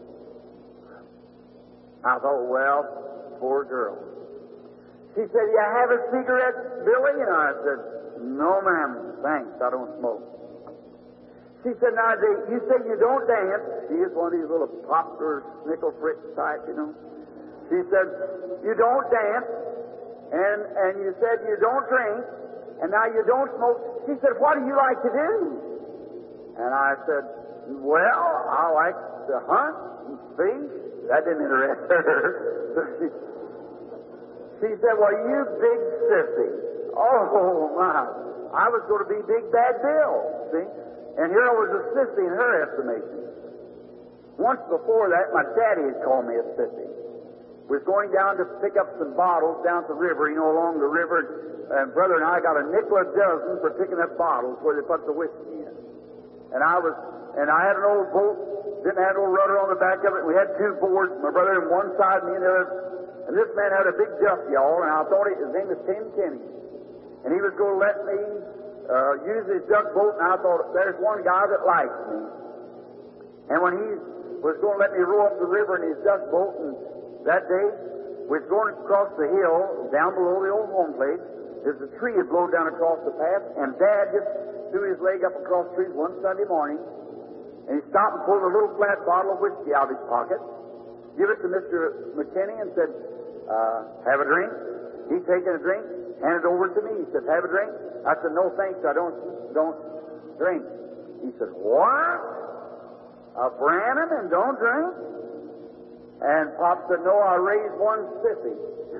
I thought, well, poor girl. She said, "You have a cigarette, Billy?" And I said, "No, ma'am, thanks, I don't smoke." She said, "Now, you say you don't dance." She is one of these little pop or nickel fritz type, you know. She said, "You don't dance, and and you said you don't drink, and now you don't smoke." She said, "What do you like to do?" And I said, "Well, I like to hunt and fish." That didn't interest her. she, she said, "Well, you big sissy." Oh, my. I was going to be Big Bad Bill, see? And here I was a sissy in her estimation. Once before that, my daddy had called me a sissy. We was going down to pick up some bottles down at the river, you know, along the river, and brother and I got a nickel a dozen for picking up bottles where they put the whiskey in. And I was, and I had an old boat, didn't have no rudder on the back of it. We had two boards, my brother on one side, me on the other. And this man had a big duck, y'all, and I thought his name was Tim Kenny. And he was going to let me uh, use his duck boat, and I thought, there's one guy that likes me. And when he was going to let me row up the river in his duck boat, and that day, we was going across the hill, down below the old home place. There's a tree that blowed down across the path, and Dad just threw his leg up across the tree one Sunday morning, and he stopped and pulled a little flat bottle of whiskey out of his pocket, give it to Mister McKinney, and said, uh, "Have a drink." He'd taken a drink, handed it over to me. He said, "Have a drink?" I said, "No, thanks, I don't don't drink." He said, "What? A Branham and don't drink?" And Pop said, "No, I raised one sissy."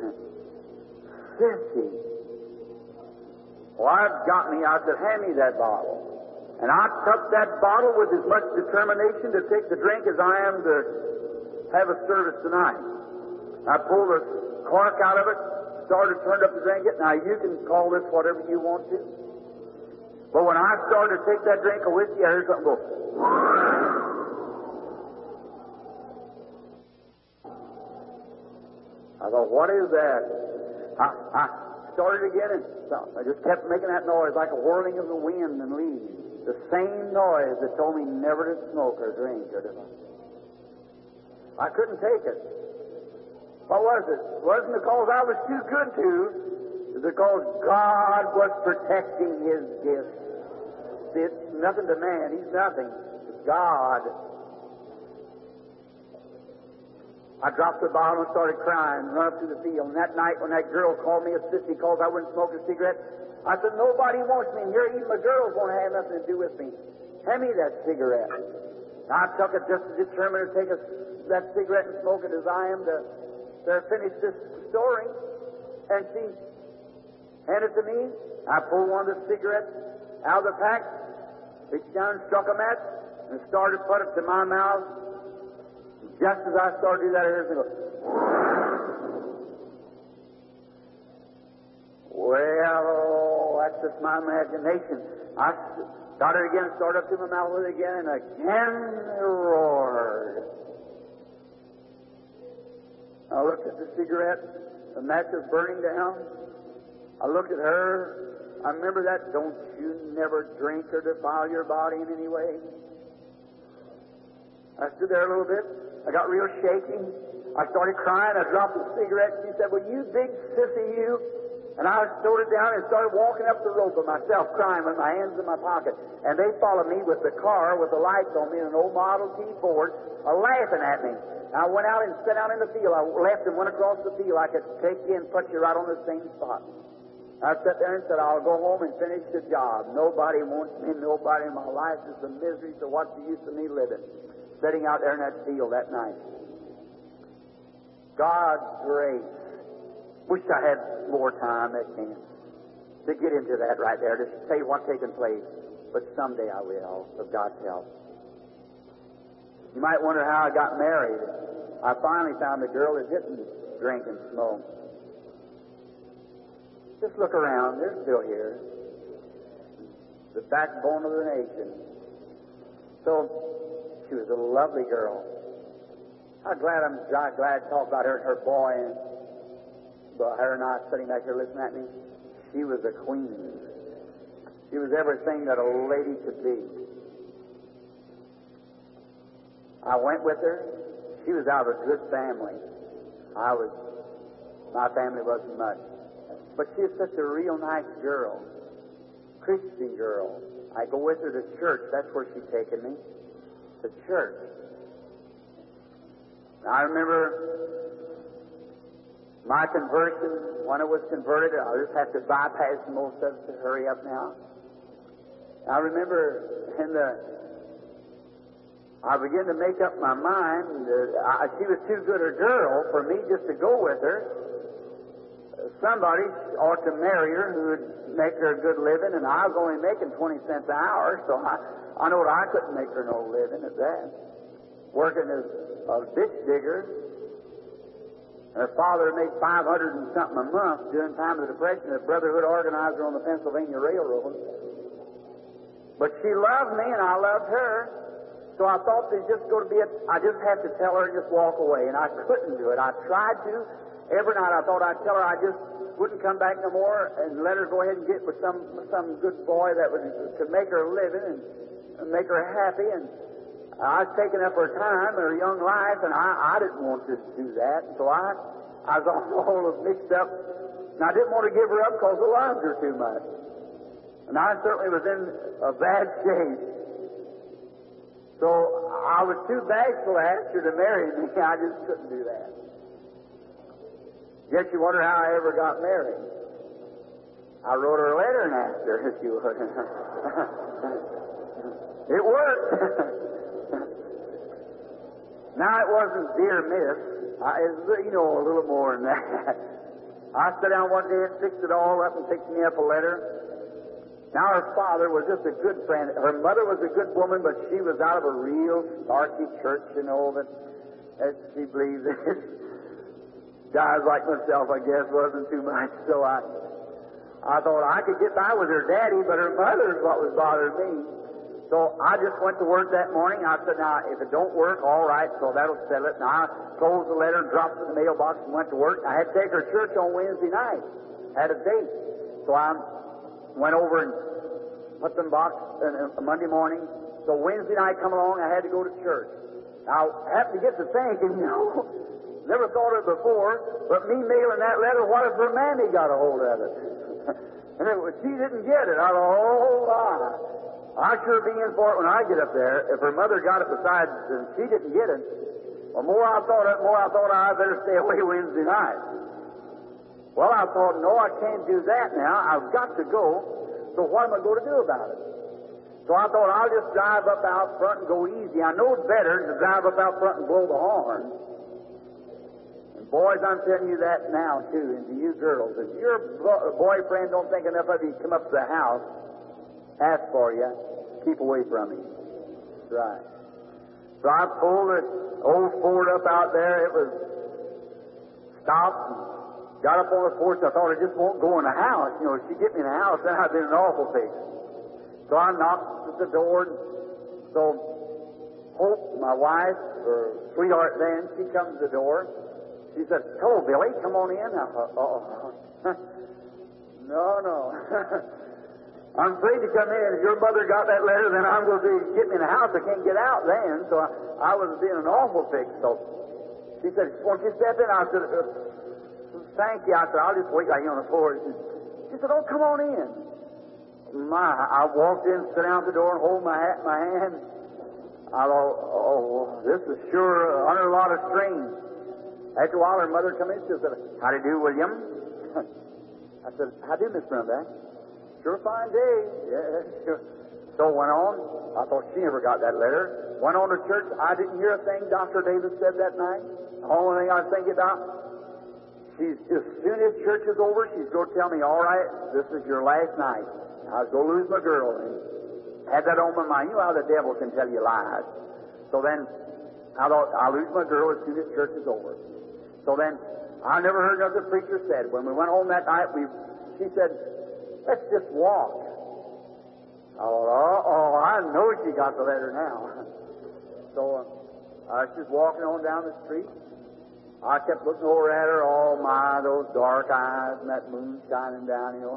Sissy. Well, I've got me. I said, "Hand me that bottle." And I took that bottle with as much determination to take the drink as I am to have a service tonight. I pulled the cork out of it, started, turned up to drink it. Now, you can call this whatever you want to. But when I started to take that drink of whiskey, I heard something go. I thought, what is that? I, I started again and stopped. I just kept making that noise like a whirling of the wind and leaves. The same noise that told me never to smoke or drink or do. I couldn't take it. What was it? It wasn't because I was too good to. It was because God was protecting His gift. See, it's nothing to man. He's nothing. It's God. I dropped the bottle and started crying, run up to the field. And that night when that girl called me a sissy because I wouldn't smoke a cigarette, I said, "Nobody wants me in here. Even my girls won't have nothing to do with me. Hand me that cigarette." And I took it just as determined to take a, that cigarette and smoke it as I am to, to finish this story. And she handed it to me. I pulled one of the cigarettes out of the pack, reached down and struck a match, and started to put it to my mouth. Just as I started to do that, I heard it go. Well, that's just my my imagination. I got it again, started up to my mouth with it again, and again it roared. I looked at the cigarette, the matches burning down. I looked at her. I remember that, don't you never drink or defile your body in any way. I stood there a little bit. I got real shaky. I started crying. I dropped the cigarette. She said, well, you big sissy, you. And I stowed it down and started walking up the road by myself, crying with my hands in my pocket. And they followed me with the car with the lights on me and an old Model T Ford, uh, laughing at me. I went out and sat down in the field. I left and went across the field. I could take you and put you right on the same spot. I sat there and said, I'll go home and finish the job. Nobody wants me, nobody in my life. It's a misery, so what's the use of me living? Sitting out there in that field that night. God's grace. Wish I had more time at camp to get into that right there, to say what's taking place. But someday I will, with God's help. You might wonder how I got married. I finally found a girl that didn't drink and smoke. Just look around. They're still here. The backbone of the nation. So, she was a lovely girl. How glad I'm glad to talk about her and her boy, and but her and I sitting back here listening at me. She was a queen. She was everything that a lady could be. I went with her. She was out of a good family. I was, my family wasn't much. But she was such a real nice girl. Christian girl. I go with her to church. That's where she'd taken me. To church. I remember my conversion, when I was converted, I just have to bypass most of it to hurry up now. I remember in the, I began to make up my mind that I, she was too good a girl for me just to go with her. Somebody ought to marry her who would make her a good living, and I was only making twenty cents an hour, so I, I know that I couldn't make her no living at that. Working as a ditch digger. Her father made five hundred and something a month during the time of the Depression, a Brotherhood organizer on the Pennsylvania Railroad. But she loved me and I loved her, so I thought there's just going to be a, I just had to tell her and just walk away, and I couldn't do it. I tried to. Every night I thought I'd tell her I just wouldn't come back no more and let her go ahead and get with some some good boy that would could make her a living and, and make her happy. And I was taking up her time, her young life, and I, I didn't want to do that. So I, I was all mixed up, and I didn't want to give her up because I loved her too much. And I certainly was in a bad shape. So I was too bashful to ask her to marry me. I just couldn't do that. Guess you wonder how I ever got married. I wrote her a letter and asked her if she would. It worked. Now, it wasn't dear miss. I, it, you know, a little more than that. I sat down one day and fixed it all up and fixed me up a letter. Now, her father was just a good friend. Her mother was a good woman, but she was out of a real starchy church, you know, that, that she believed in. Guys like myself, I guess, wasn't too much. So I, I thought I could get by with her daddy, but her mother's what was bothering me. So I just went to work that morning. I said, now, if it don't work, all right, so that'll settle it. And I closed the letter and dropped it in the mailbox and went to work. I had to take her to church on Wednesday night. Had a date. So I went over and put them box on Monday morning. So Wednesday night come along, I had to go to church. Now, I happened to get to thinking, you know, never thought of it before, but me mailing that letter, what if her mammy got a hold of it? And it was, she didn't get it. I thought, oh, my. I sure be in for it when I get up there. If her mother got it besides, and she didn't get it, the more I thought of it, the more I thought I'd better stay away Wednesday night. Well, I thought, no, I can't do that now. I've got to go. So what am I going to do about it? So I thought, I'll just drive up out front and go easy. I know it's better to drive up out front and blow the horn. Boys, I'm telling you that now, too, and to you girls. If your bo- boyfriend don't think enough of you to come up to the house, ask for you, keep away from him. That's right. So I pulled the old Ford up out there. It was stopped, and got up on the porch. I thought I just won't go in the house. You know, if she get me in the house, then I'd be in an awful fix. So I knocked at the door. So Hope, my wife, or sweetheart then, she comes to the door. She said, "Hello, Billy, come on in." I thought, oh, no, no. I'm afraid to come in. If your mother got that letter, then I'm going to be getting in the house. I can't get out then. So I, I was being an awful fix. So she said, "Won't you step in?" I said, uh, "Thank you." I said, "I'll just wait right here on the floor." She said, "Oh, come on in." My, I walked in, sit down at the door, and hold my hat in my hand. I thought, oh, this is sure under a lot of strain. After a while, her mother come in. She said, "How do you do, William?" I said, "How do, Miss Brenda?" "Sure fine day." Yeah, sure. So went on. I thought she never got that letter. Went on to church. I didn't hear a thing Doctor Davis said that night. The only thing I was thinking about, she's as soon as church is over, she's going to tell me, "All right, this is your last night. I was going to lose my girl." And had that on my mind. You know how the devil can tell you lies. So then I thought, I'll lose my girl as soon as church is over. So then I never heard another preacher said. When we went home that night, we she said, "Let's just walk." I thought, oh, oh, I know she got the letter now. So uh, I was just walking on down the street. I kept looking over at her. Oh, my, those dark eyes and that moon shining down, you know.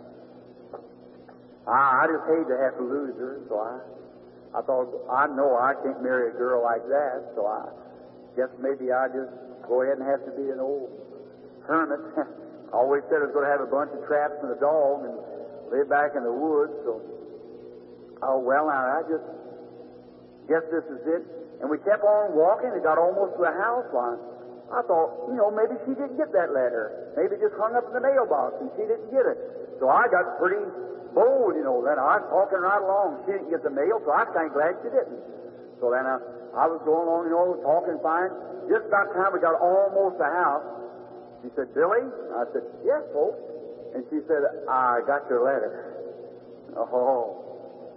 I, I just hate to have to lose her. So I, I thought, I know I can't marry a girl like that. So I guess maybe I just go ahead and have to be an old hermit. I always said I was going to have a bunch of traps and a dog and live back in the woods. So, oh, well, now, I just guess this is it. And we kept on walking. It got almost to the house line. I thought, you know, maybe she didn't get that letter. Maybe it just hung up in the mailbox and she didn't get it. So I got pretty bold, you know, then I was talking right along. She didn't get the mail, so I was kind of glad she didn't. So then I, I was going on, you know, talking fine. Just about time we got almost to the house, she said, "Billy?" I said, "Yes, folks." And she said, "I got your letter." Oh.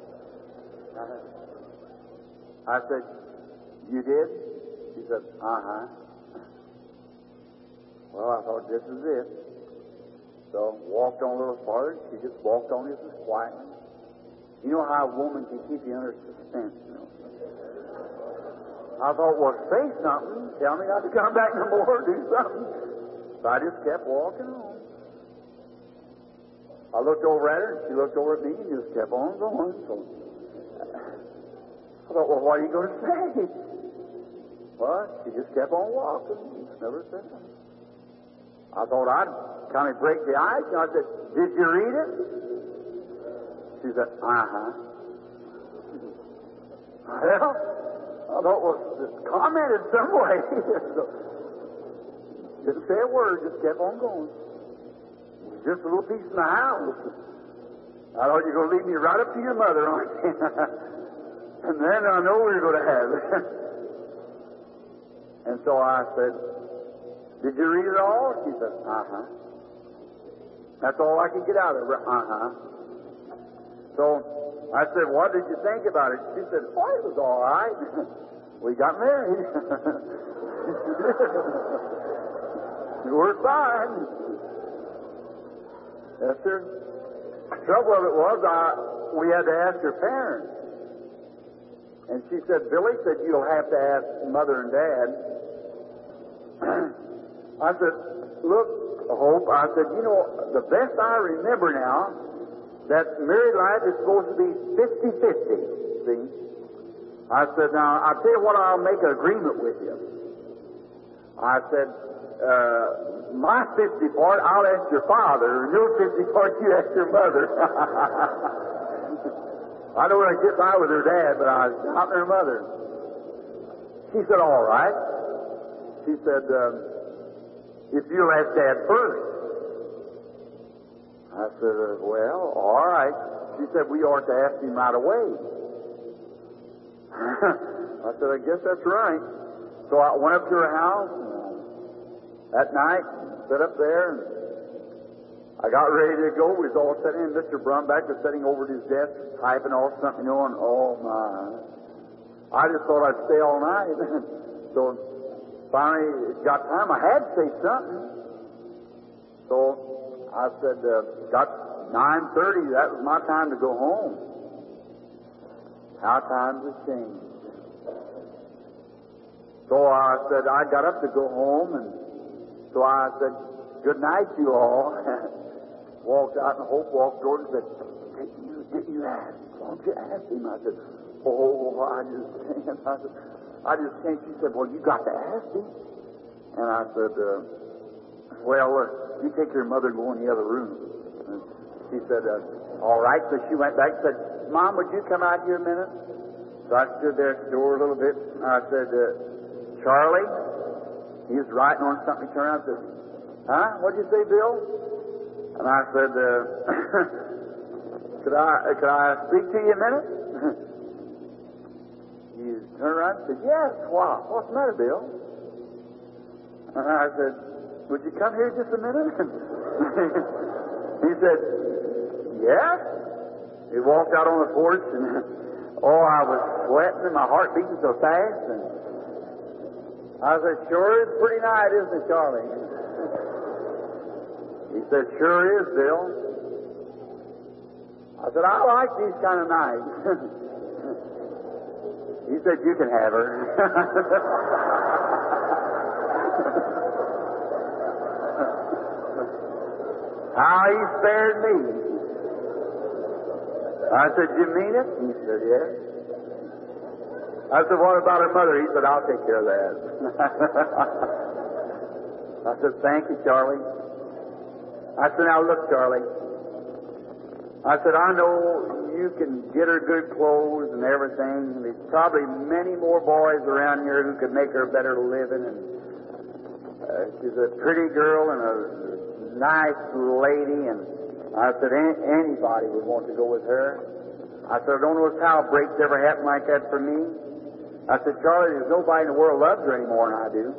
I said, "You did?" She said, "Uh-huh." Well, I thought, this is it. So walked on a little farther. She just walked on just as quietly. You know how a woman can keep you under suspense, you know. I thought, well, say something. Tell me not to come back no more. Do something. So I just kept walking on. I looked over at her, and she looked over at me, and just kept on going. So I thought, well, what are you going to say? Well, she just kept on walking. Never said something. I thought I'd kind of break the ice. And I said, "Did you read it?" She said, "Uh-huh." Well, I thought, well, just commented some way. So, didn't say a word, just kept on going. Just a little piece in the house. I thought, you're going to lead me right up to your mother, aren't you? And then I know we're going to have it. And so I said, "Did you read it all?" She said, "Uh-huh." That's all I could get out of her. Uh-huh. So I said, "What did you think about it?" She said, "Oh, it was all right. We got married." You were fine. Yes, sir. The trouble of it was, I, we had to ask her parents. And she said, "Billy said you'll have to ask Mother and Dad." I said, "Look, Hope," I said, "you know, the best I remember now, that married life is supposed to be fifty-fifty, see?" I said, "Now, I'll tell you what, I'll make an agreement with you." I said, uh, "My fifty part, I'll ask your father, and your fifty part, you ask your mother." I know when I get by with her dad, but I was not her mother. She said, "All right." She said, um, "If you'll ask Dad first." I said, uh, "Well, all right." She said, "We ought to ask him right away." I said, "I guess that's right." So I went up to her house and that night, sat up there, and I got ready to go. We was all sitting in. Mister Brumback was sitting over at his desk, typing off something, you know, and oh my. I just thought I'd stay all night. So finally, it got time. I had to say something. So I said, uh, got nine thirty, that was my time to go home. How times have changed. So I said, I got up to go home, and so I said, good night, you all. Walked out, and Hope walked over and said, didn't you, didn't you ask? Why don't you ask him? I said, oh, I just can't. I said, I just can't. She said, well, you got to ask him. And I said, uh, well, uh, you take your mother and go in the other room. And she said, uh, all right. So she went back and said, Mom, would you come out here a minute? So I stood there at the door a little bit, and I said, uh, Charlie? He was writing on something. He turned around and said, huh? What'd you say, Bill? And I said, uh, could I could I speak to you a minute? He turned around and said, yes. Why? What's the matter, Bill? And I said, would you come here just a minute? He said, yes. He walked out on the porch, and oh, I was sweating and my heart beating so fast. And I said, sure is pretty night, isn't it, Charlie? He said, sure is, Bill. I said, I like these kind of nights. He said, you can have her. How he spared me. I said, you mean it? He said, yes. I said, what about her mother? He said, I'll take care of that. I said, thank you, Charlie. I said, now look, Charlie. I said, I know you can get her good clothes and everything. There's probably many more boys around here who could make her a better living. And uh, she's a pretty girl and a nice lady. And I said, anybody would want to go with her. I said, I don't know how a break's ever happened like that for me. I said, Charlie, there's nobody in the world loves her any more than I do.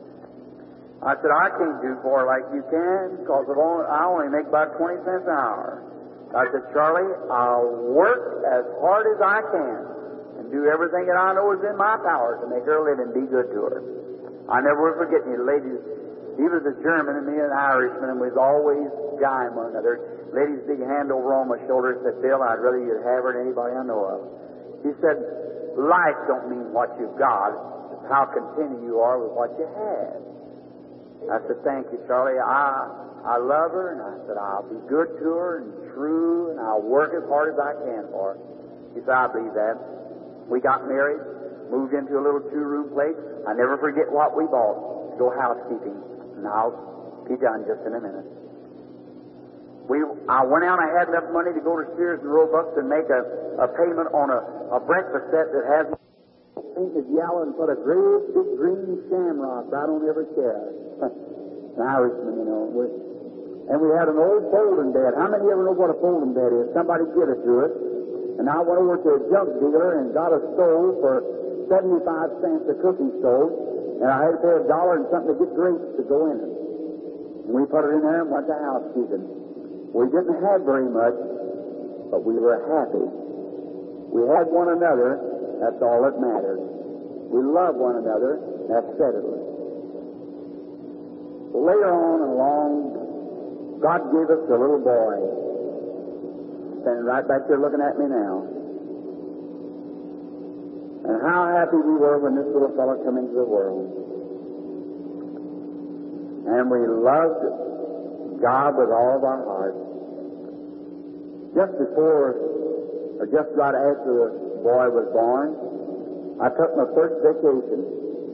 I said, I can't do for her like you can, because I only make about twenty cents an hour. I said, Charlie, I'll work as hard as I can and do everything that I know is in my power to make her live and be good to her. I never will forget me. The ladies, he was a German and me an Irishman, and we was always guying one another. Lady's big hand over on my shoulder said, Bill, I'd rather you'd have her than anybody I know of. He said, life don't mean what you've got, it's how contented you are with what you have. I said, thank you, Charlie. I I love her, and I said, I'll be good to her and true, and I'll work as hard as I can for her. He said, I believe that. We got married, moved into a little two-room place. I never forget what we bought. Go housekeeping. And I'll be done just in a minute. We, I went out, I had enough money to go to Sears and Roebuck and make a, a payment on a, a breakfast set that has pink is yellow and put a great big green shamrock right on every chair. An Irishman, you know. We're, and we had an old folding bed. How many ever know what a folding bed is? Somebody give it to us. And I went over to a junk dealer and got a stove for seventy-five cents, a cooking stove. And I had to pay a dollar and something to get grapes to go in it. And we put it in there and went to housekeeping. We didn't have very much, but we were happy. We had one another. That's all that matters. We love one another. That's steadily. Later on along, God gave us a little boy. Standing right back there looking at me now. And how happy we were when this little fellow came into the world. And we loved God with all of our heart. Just before, or just right after the boy was born, I took my first vacation.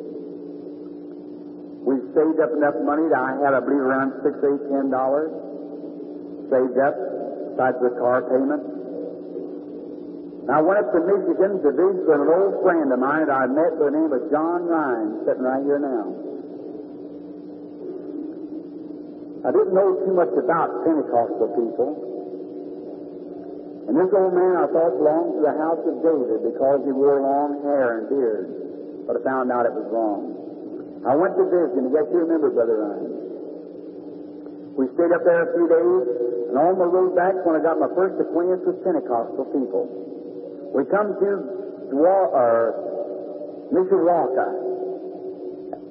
We saved up enough money that I had, I believe, around six, eight, ten dollars saved up, besides the car payment. And I went up to Michigan to visit with an old friend of mine that I met by the name of John Ryan, sitting right here now. I didn't know too much about Pentecostal people. And this old man I thought belonged to the house of David because he wore long hair and beard. But I found out it was wrong. I went to visit him. I guess you remember Brother Ryan. We stayed up there a few days, and on the road back when I got my first acquaintance with Pentecostal people. We come to Dwa- or Mishawaka.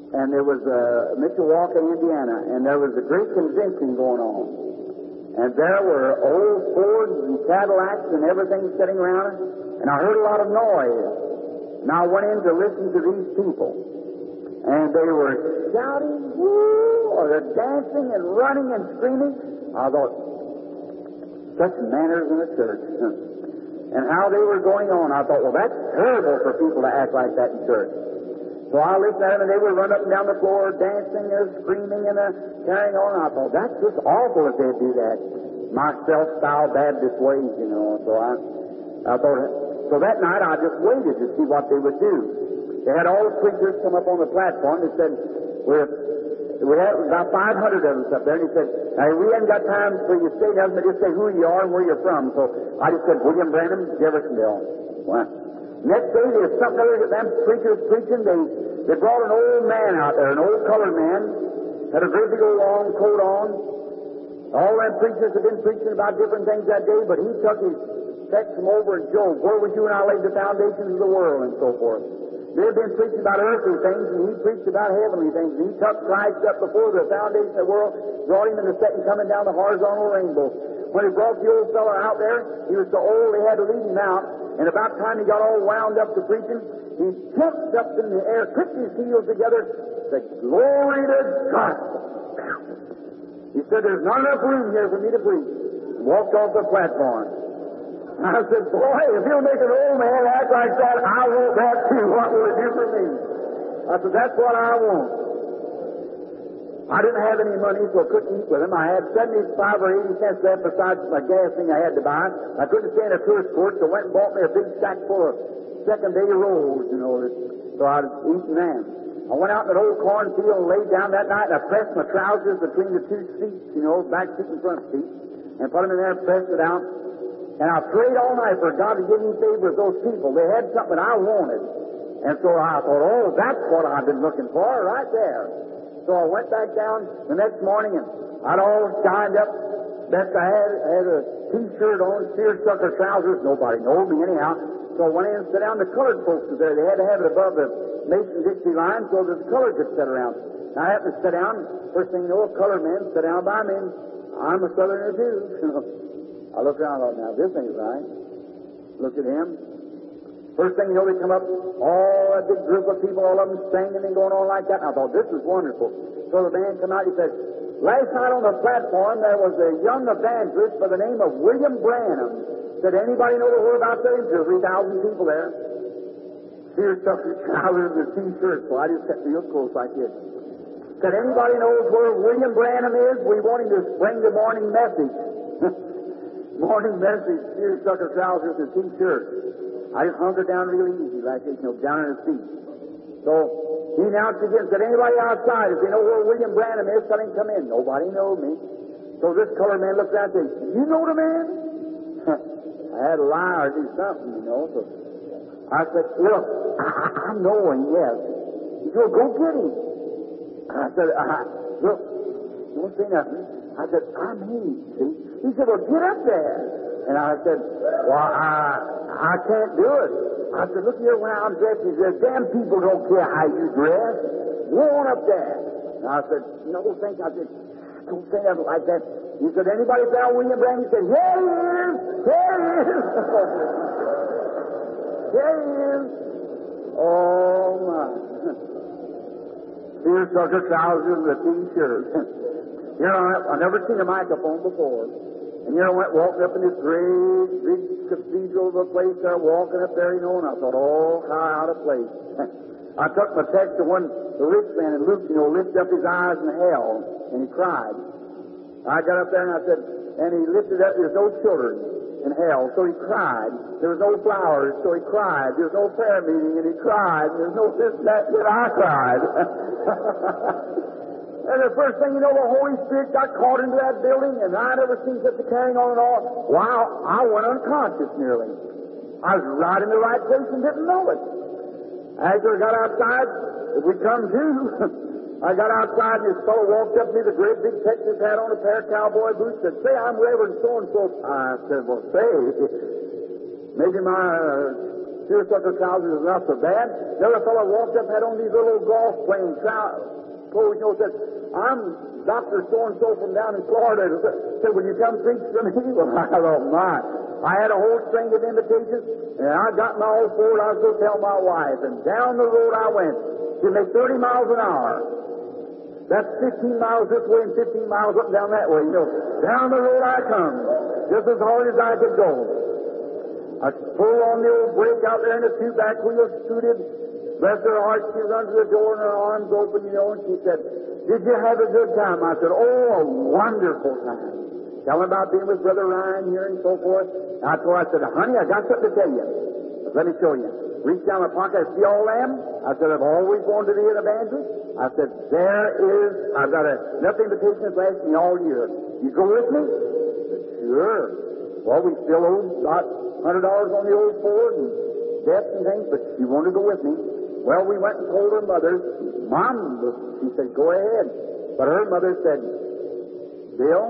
and there was uh, Mishawaka, Indiana, and there was a great convention going on. And there were old Fords and Cadillacs and everything sitting around it, and I heard a lot of noise. And I went in to listen to these people, and they were shouting, woo, or they're dancing and running and screaming. I thought, such manners in the church. And how they were going on, I thought, well, that's terrible for people to act like that in church. So I listened at them, and they would run up and down the floor, dancing and screaming and uh, carrying on. I thought, that's just awful if they'd do that. My self-styled Baptist ways, you know. So I, I thought, so that night I just waited to see what they would do. They had all the preachers come up on the platform and said, we're, we had about five hundred of us up there, and he said, now, we haven't got time for you to say nothing, but just say who you are and where you're from. So I just said, William Branham, Jeffersonville. Well, next day, there's something other that them preachers preaching. They, they brought an old man out there, an old colored man, had a great big old long coat on. All them preachers had been preaching about different things that day, but he took his text from over in Job, where was you when I laid the foundations of the world, and so forth. They had been preaching about earthly things, and he preached about heavenly things. And he took Christ up before the foundation of the world, brought him in the second coming down the horizontal rainbow. When he brought the old fellow out there, he was so old they had to leave him out. And about time he got all wound up to preaching, he jumped up in the air, clipped his heels together, said, glory to God. He said, there's not enough room here for me to preach. Walked off the platform. I said, boy, if you'll make an old man act like that, I want that too. What will it do for me? I said, that's what I want. I didn't have any money, so I couldn't eat with him. I had seventy-five or eighty cents left besides my gas thing I had to buy. I couldn't stay in a tourist court, so I went and bought me a big sack full of second-day rolls, you know. So I was eating them. I went out in an old cornfield and laid down that night, and I pressed my trousers between the two seats, you know, back seat and front seat, and put them in there and pressed it out. And I prayed all night for God to give me favor with those people. They had something I wanted. And so I thought, oh, that's what I've been looking for right there. So I went back down the next morning, and I'd all shined up. Best I had, I had a T-shirt on, seersucker trousers. Nobody knowed me anyhow. So I went in and sat down. The colored folks was there. They had to have it above the Mason-Dixie line so that the colored could sit around. And I happened to sit down. First thing you know, a colored man sat down by me, and I'm a Southerner too. I looked around and thought, now, this ain't right. Looked at him. First thing you know, they come up, all that big group of people, all of them singing and going on like that. And I thought, this is wonderful. So the man come out, he said, last night on the platform, there was a young evangelist by the name of William Branham. Said, anybody know the whereabouts of him? There were three thousand people there. Seersucker trousers and T-shirts. So I just kept real close like this. Said, anybody knows where William Branham is? We want him to bring the morning message. Morning message, seersucker trousers and T-shirts. I just hunkered down really easy like this, you know, down on his feet. So he announced again, said, anybody outside, if they know where William Branham is, let him come in. Nobody knows me. So this colored man looked out and said, you know the man? I had to lie or do something, you know. So I said, look, I, I know him, yes. He said, well, go get him. I said, uh, look, don't say nothing. I said, I'm he, see? He said, well, get up there. And I said, well, I, I can't do it. I said, look here when I'm dressed. He said, damn people don't care how you dress. Go on up there. And I said, no, thank you. I said, don't say nothing like that. He said, anybody found William Branham? He said, here he is. Here he is. Here he is. Oh, my. Seersucker trousers and a T-shirt. Here I, I never seen a microphone before. And here I went walking up in this great, big cathedral of a place there, walking up there, you know, and I thought, oh, how out of place. I took my text to one, the rich man in Luke, you know, lifted up his eyes in hell, and he cried. I got up there and I said, and he lifted up, there's no children in hell, so he cried. There was no flowers, so he cried. There was no prayer meeting, and he cried. There's no this, that, that, I cried. And the first thing you know, the Holy Spirit got caught into that building, and I never seen such a carrying on at all. Wow, I went unconscious nearly. I was right in the right place and didn't know it. After I got outside, we come to. I got outside, and this fellow walked up to me with a great big Texas hat on, a pair of cowboy boots, and said, say, I'm Reverend so-and-so. I said, well, say, maybe my uh, seersucker trousers is not so bad. Another fellow walked up, had on these little golf playing trou- clothes, you know, said, I'm Doctor So-and-so from down in Florida. Said, will you come preach to me? Well, I thought, my. I had a whole string of invitations, and I got my all forward. I was going to tell my wife, and down the road I went. She made thirty miles an hour. That's fifteen miles this way and fifteen miles up and down that way. You know, down the road I come, just as hard as I could go. I pulled on the old brake out there, and the two back wheels scooted. Bless her heart, she runs to the door and her arms open, you know, and she said, did you have a good time? I said, oh, a wonderful time. Tell her about being with Brother Ryan here and so forth. And I told her, I said, honey, I got something to tell you. But let me show you. Reached down my pocket, I see all them. I said, I've always wanted to be an evangelist. I said, there is, I've got a, enough invitations that's lasting me all year. You go with me? I said, sure. Well, we still owe about one hundred dollars on the old Ford and debts and things, but she wanted to go with me. Well, we went and told her mother. Mom, she said, go ahead. But her mother said, Bill,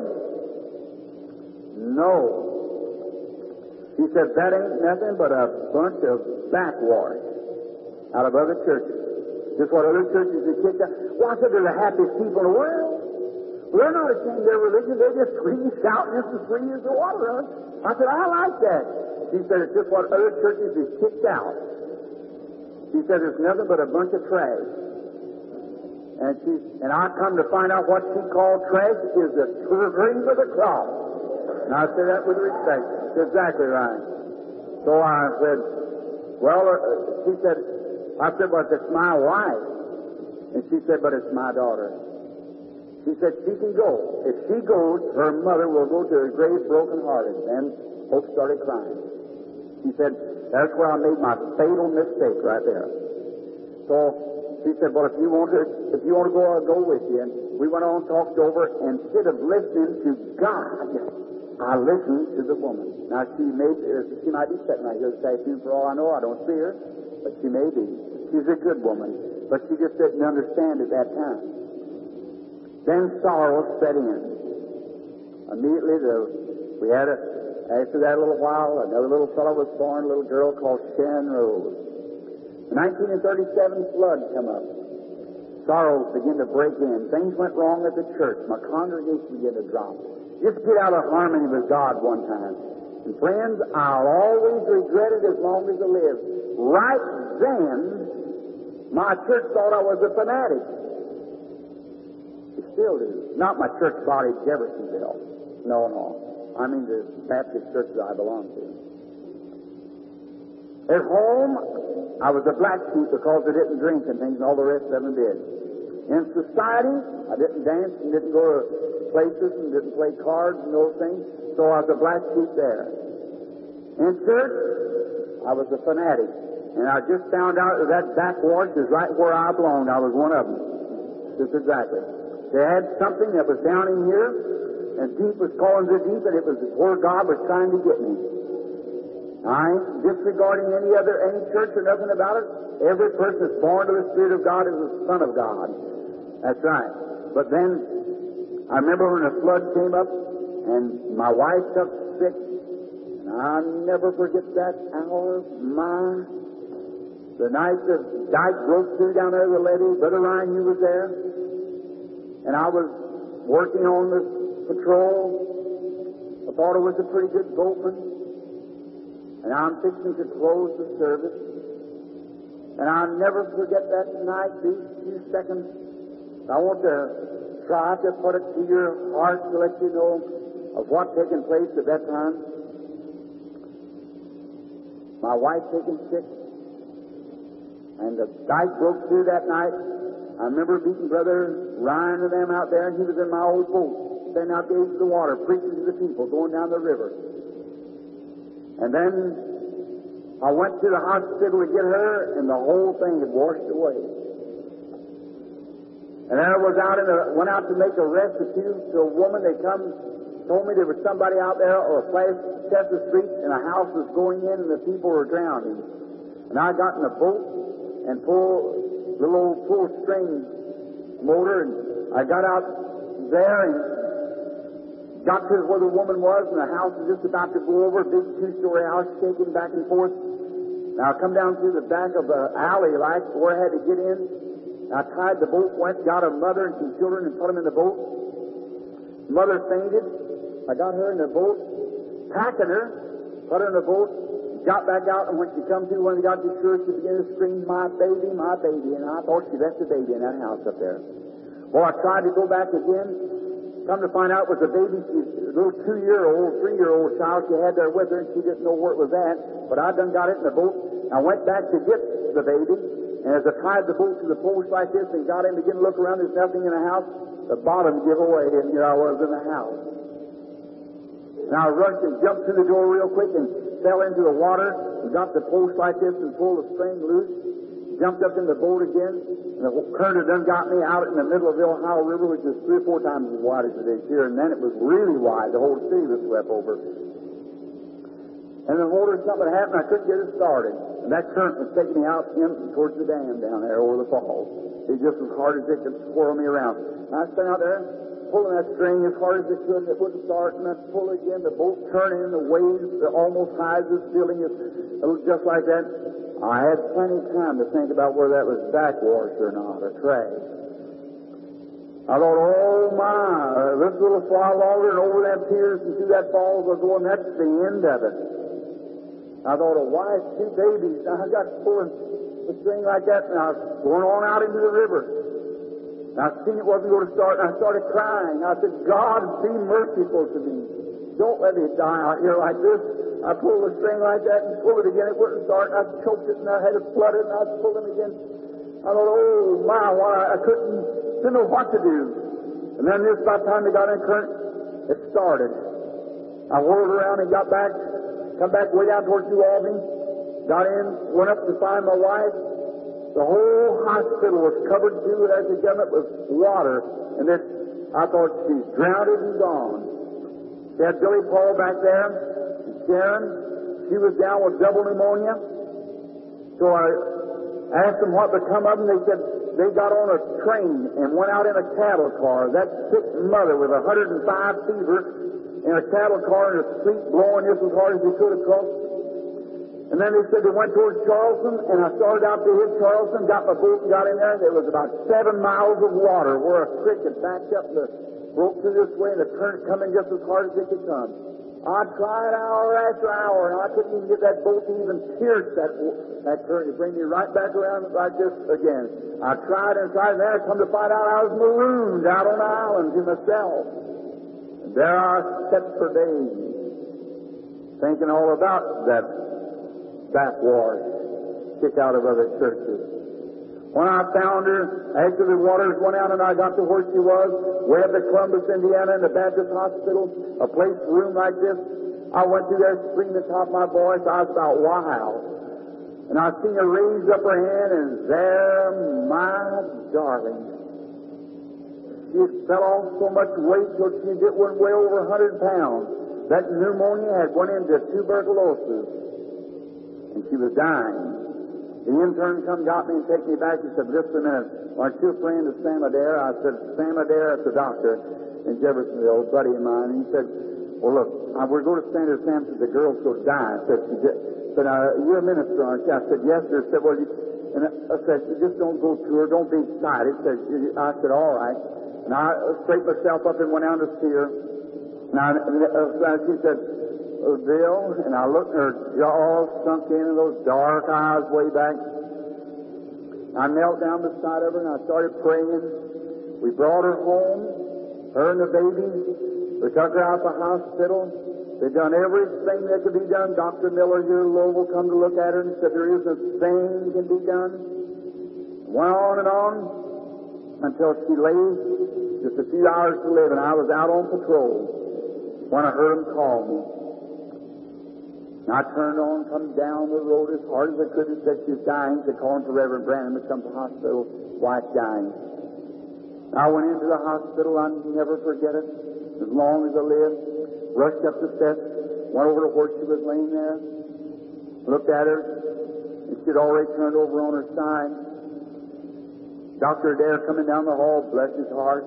no. He said, that ain't nothing but a bunch of backwash out of other churches. Just what other churches have kicked out. Well, I said, they're the happiest people in the world. They're not ashamed of their religion. They just scream, shout, just as free as the water runs. I said, I like that. She said, it's just what other churches have kicked out. She said, it's nothing but a bunch of trash. And she, and I come to find out what she called trash is the cream of the crop. And I say that with respect. That's exactly right. So I said, well, uh, she said, I said, but it's my wife. And she said, but it's my daughter. She said, she can go. If she goes, her mother will go to her grave broken-hearted. And folks started crying. She said, that's where I made my fatal mistake right there. So she said, well, if you want to, if you want to go, I'll go with you. And we went on, talked over, and instead of listening to God, I listened to the woman. Now, she may, she might be sitting right here this afternoon for all I know. I don't see her, but she may be. She's a good woman, but she just didn't understand at that time. Then sorrow set in. Immediately, the, we had a, after that a little while, another little fellow was born, a little girl called Sharon Rose. The nineteen thirty-seven flood come up. Sorrows began to break in. Things went wrong at the church. My congregation began to drop. Just get out of harmony with God one time. And friends, I'll always regret it as long as I live. Right then, my church thought I was a fanatic. They still do. Not my church body, Jeffersonville. No, no. I mean the Baptist church that I belong to. At home, I was a black sheep because I didn't drink and things, and all the rest of them did. In society, I didn't dance and didn't go to places and didn't play cards and those things, so I was a black sheep there. In church, I was a fanatic, and I just found out that that backwash is right where I belonged. I was one of them. Just exactly. They had something that was down in here, and deep was calling to deep, and it was where God was trying to get me. I ain't disregarding any other, any church or nothing about it. Every person that's born to the Spirit of God is a son of God. That's right. But then, I remember when the flood came up, and my wife got sick, and I'll never forget that hour. My, the night the dike broke through down there, the levee, Brother Ryan, you was there, and I was working on the patrol. I thought I was a pretty good boatman. And I'm fixing to close the service. And I'll never forget that night, these few seconds. I want to try to put it to your heart to let you know of what taken place at that time. My wife taken sick. And the dike broke through that night. I remember meeting Brother Ryan and them out there, and he was in my old boat, standing out the edge of the water, preaching to the people, going down the river. And then I went to the hospital to get her, and the whole thing had washed away. And then I was out in the, went out to make a rescue to a woman. They come, told me there was somebody out there or a place across the street, and a house was going in, and the people were drowning. And I got in a boat and pulled the little pull string motor, and I got out there and got to where the woman was, and the house was just about to go over, a big two-story house shaking back and forth. Now I come down through the back of the alley like where I had to get in. I tied the boat, went, got a mother and some children and put them in the boat. Mother fainted. I got her in the boat, packing her, put her in the boat, got back out, and when she come to, when we got to church, she began to scream, "My baby, my baby," and I thought she left the baby in that house up there. Well, I tried to go back again. Come to find out it was a baby, she, a little two-year-old, three-year-old child she had there with her, and she didn't know where it was at. But I done got it in the boat. I went back to get the baby, and as I tied the boat to the post like this and got in to begin to look around, there's nothing in the house. The bottom gave away, and here I was in the house. And I rushed and jumped through the door real quick and fell into the water and got the post like this and pulled the string loose. Jumped up in the boat again, and the current had done got me out in the middle of the Ohio River, which is three or four times as wide as it is here, and then it was really wide. The whole city was swept over. And the water, something happened, I couldn't get it started. And that current was taking me out in towards the dam down there over the falls. It just as hard as it could swirl me around. And I stand out there, pulling that string as hard as it could, and it wouldn't start, and I pull again, the boat turning, the waves, the almost high as this building is just like that. I had plenty of time to think about whether that was backwash or not, or trash. I thought, oh my, uh, this little fly logger and over that piers and through that falls was going, that's the end of it. I thought, a wife, two babies, I got pulling the string like that, and I was going on out into the river. And I seen it wasn't going to start, and I started crying. I said, God, be merciful to me. Don't let me die out here like this. I pulled the string like that and pulled it again. It wouldn't start, and I choked it, and I had it flooded, and I pulled it again. I thought, oh, my, why, I couldn't, didn't know what to do. And then this, by the time they got in current, it started. I whirled around and got back, come back way down towards New Albany, got in, went up to find my wife. The whole hospital was covered too, as the government was water, and this, I thought she's drowned and gone. They had Billy Paul back there, Sharon. She was down with double pneumonia. So I asked them what become of them. They said they got on a train and went out in a cattle car. That sick mother with a hundred and five fever in a cattle car in a street blowing just as hard as they could across. And then they said they went towards Charleston, and I started out to hit Charleston, got my boat and got in there. There was about seven miles of water where a creek had backed up and the broke through this way, and the current coming just as hard as it could come. I tried hour after hour, and I couldn't even get that boat to even pierce that, that current to bring me right back around like this again. I tried and tried, and then I come to find out I was marooned out on the island to myself. And there I sat for days, thinking all about that backwash, kicked out of other churches. When I found her, after the waters went out and I got to where she was, way up at Columbus, Indiana, in the Baptist Hospital, a place, a room like this, I went through there screaming at the top of my voice. I was about wild. And I seen her raise up her hand, and there, my darling, she had fell off so much weight till she did went way over a hundred pounds. That pneumonia had went into tuberculosis, and she was dying. The intern come got me and take me back. He said, just a minute. Aren't you a friend of Sam Adair? I said, Sam Adair, it's a doctor in Jeffersonville, a buddy of mine. And he said, well, look, I, we're going to stand there. Sam said, the girl's going to die. I said, she did. I said, uh, you're a minister, aren't you? I said, yes, sir. I said, well, you, and I said, just don't go to her. Don't be excited. I said, I said, all right. And I straightened myself up and went out to see her. And I, uh, she said, oh, Bill, and I looked at her jaw sunk in and those dark eyes way back. I knelt down beside of her and I started praying. We brought her home, her and the baby. We took her out of the hospital. They done everything that could be done. Doctor Miller here in Louisville come to look at her and said there isn't a thing can be done. Went on and on until she lay just a few hours to live, and I was out on patrol when I heard them call me. And I turned on, come down the road as hard as I could and said she was dying. They called to Reverend Branham to come to the hospital. Wife dying. I went into the hospital. I'll never forget it. As long as I live. Rushed up the steps. Went over to where she was laying there. Looked at her. And she'd already turned over on her side. Doctor Adair coming down the hall. Bless his heart.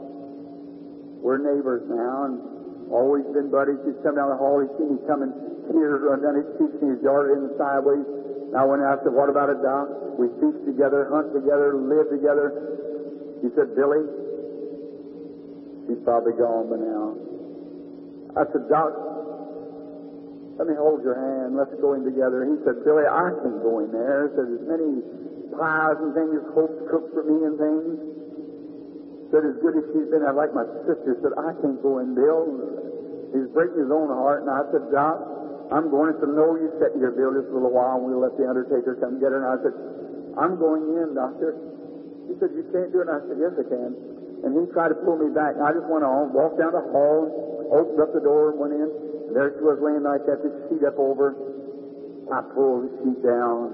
We're neighbors now and always been buddies. He'd come down the hall. He'd see me coming. Tears run down his cheeks and his daughter in the sideways. And Now, when I said, what about it, Doc? We fish together, hunt together, live together. He said, Billy, she's probably gone by now. I said, Doc, let me hold your hand. Let's go in together. He said, Billy, I can go in there. He said, as many pies and things as Hope's cooked for me and things. Said, as good as she's been, I like my sister. Said, I can't go in, Bill. He's breaking his own heart. And I said, Doc, I'm going. He said, no, you sit here, Bill, just a little while, and we'll let the undertaker come get her. And I said, I'm going in, Doctor. He said, you can't do it. And I said, yes, I can. And he tried to pull me back. And I just went on, walked down the hall, opened up the door, and went in. And there she was laying like that, this sheet up over. I pulled the sheet down.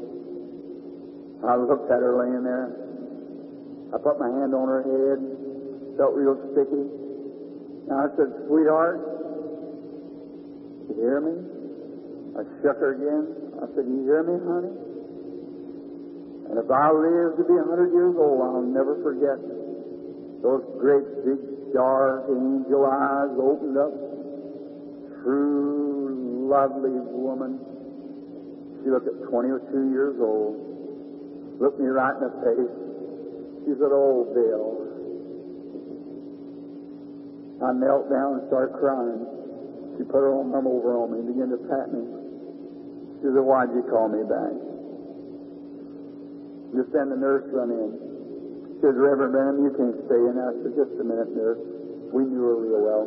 I looked at her laying there. I put my hand on her head. Felt real sticky. And I said, sweetheart, you hear me? I shook her again. I said, you hear me, honey? And if I live to be a hundred years old, I'll never forget those great, big, dark, angel eyes opened up. True, lovely woman. She looked at twenty-two years old. Looked me right in the face. She said, oh, Bill. I knelt down and started crying. She put her arm over on me and began to pat me. She said, why'd you call me back? Just then the nurse run in. She said, Reverend Branham, you can't stay in. I said, just a minute, nurse. We knew her real well.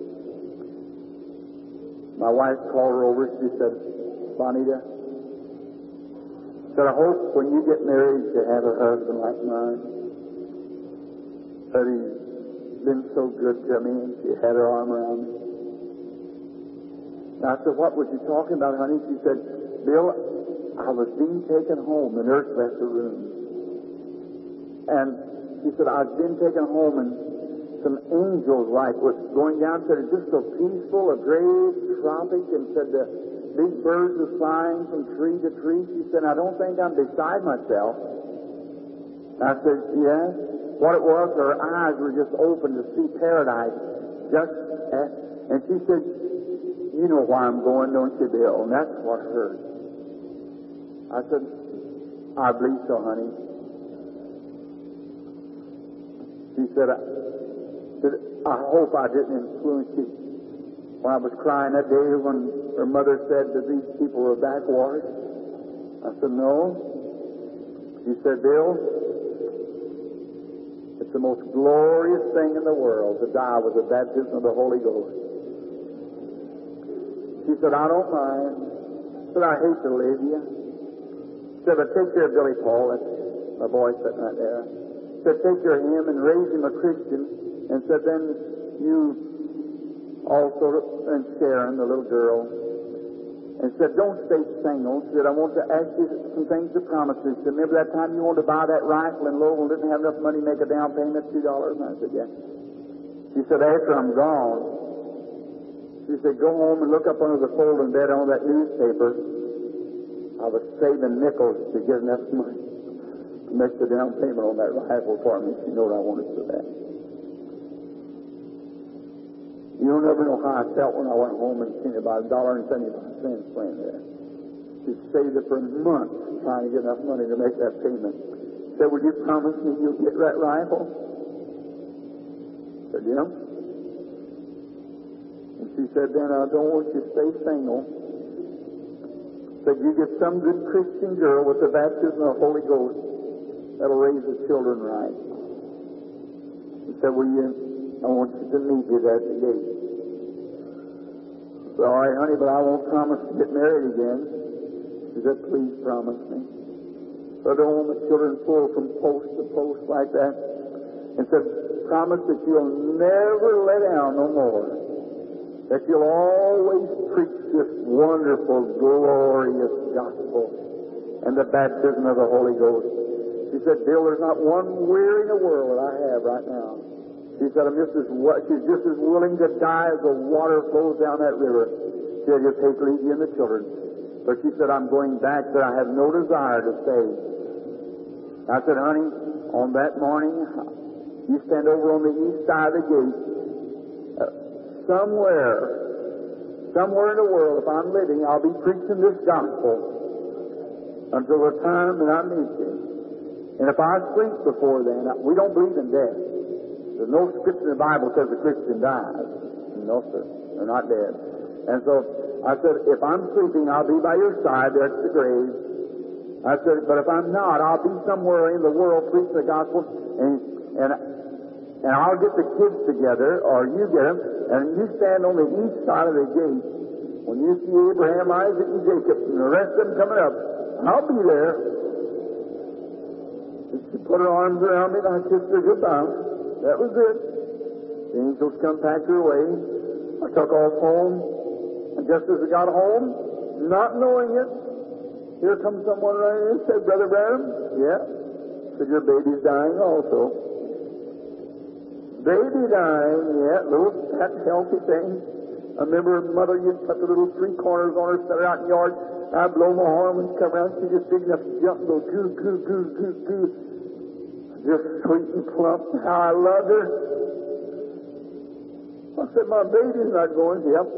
My wife called her over. She said, Bonita, said, I hope when you get married to have a husband like mine. But he's been so good to me. And she had her arm around me. And I said, what was you talking about, honey? She said, Bill, I was being taken home. The nurse left the room. And she said, I've been taken home and some angels like was going down. Said, it's just so peaceful, a great tropic. And said, the big birds were flying from tree to tree. She said, I don't think I'm beside myself. And I said, yes. What it was, her eyes were just open to see paradise. Just at, and she said, you know why I'm going, don't you, Bill? And that's what hurt. I said, I believe so, honey. She said, I, said, I hope I didn't influence you. When I was crying that day when her mother said that these people were backwash, I said, no. She said, Bill, it's the most glorious thing in the world to die with the baptism of the Holy Ghost. She said, I don't mind. She said, I hate to leave you. She said, but take care of Billy Paul. That's my boy sitting right there. She said, take care of him and raise him a Christian. And said, then you also, and Sharon, the little girl, and said, don't stay single. She said, I want to ask you some things to promise you. She said, remember that time you wanted to buy that rifle and Lowell didn't have enough money to make a down payment, two dollars? And I said, yes. She said, after I'm gone, she said, go home and look up under the folding bed on that newspaper. I was saving nickels to get enough money to make the down payment on that rifle for me. She knew what I wanted for that. You don't ever know how I felt when I went home and seen about a dollar and seventy-five cents laying there. She saved it for months trying to get enough money to make that payment. She said, would you promise me you'll get that rifle? I said, yeah. And she said, then I don't want you to stay single. Said, you get some good Christian girl with the baptism of the Holy Ghost that'll raise the children right. She said, well, you, I want you to meet you there at the gate. I said, all right, honey, but I won't promise to get married again. She said, please promise me. So I don't want the children pull from post to post like that. And said, promise that you'll never let down no more. That you'll always preach this wonderful, glorious gospel and the baptism of the Holy Ghost. She said, Bill, there's not one weir in the world that I have right now. She said, I'm just as, she's just as willing to die as the water flows down that river. She said, just take Levy and the children. But she said, I'm going back, that I have no desire to stay. I said, honey, on that morning, you stand over on the east side of the gate. Uh, somewhere, somewhere in the world, if I'm living, I'll be preaching this gospel. until the time that I meet Thee. And if I sleep before then, we don't believe in death. There's no scripture in the Bible that says the Christian dies. No, sir. They're not dead. And so I said, if I'm sleeping, I'll be by your side there at the grave. I said, but if I'm not, I'll be somewhere in the world preaching the gospel, and and and I'll get the kids together, or you get them, and you stand on the east side of the gate. When you see Abraham, Isaac, and Jacob, and the rest of them coming up, I'll be there. She put her arms around me, and I kissed her goodbye. That was it. The angels come pack her away. I took off home, and just as I got home, not knowing it, here comes someone right in and said, Brother Branham, yeah. Said, your baby's dying also. Baby dying, yeah, little fat, healthy thing. I remember her mother used to put the little three corners on her, set her out in the yard. I'd blow my horn when she come around, she just big enough to jump and go goo, goo, goo, goo, goo. Just sweet and plump. How I loved her. I said, my baby's not going. Yep.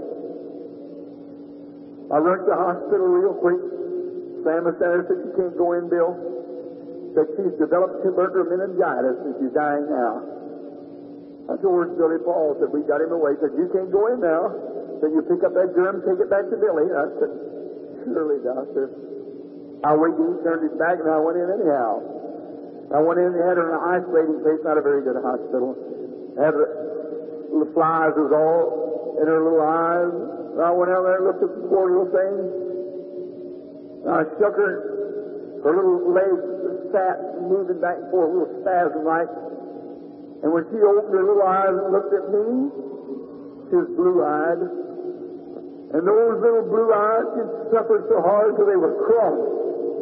I rushed to the hospital real quick. Sam Center said, you can't go in, Bill. Said she's developed tubercular meningitis and she's dying now. I told her, Billy Paul, said, we got him away. Said, you can't go in now. Said, you pick up that germ, take it back to Billy. And I said, surely, doctor. I waited, he turned his back, and I went in anyhow. I went in and had her in an isolating place, not a very good hospital. Had the little flies was all in her little eyes. And I went out there and looked at the poor little thing. And I shook her. Her little legs sat moving back and forth, a little spasm like. And when she opened her little eyes and looked at me, she was blue-eyed. And those little blue eyes had suffered so hard till they were crossed.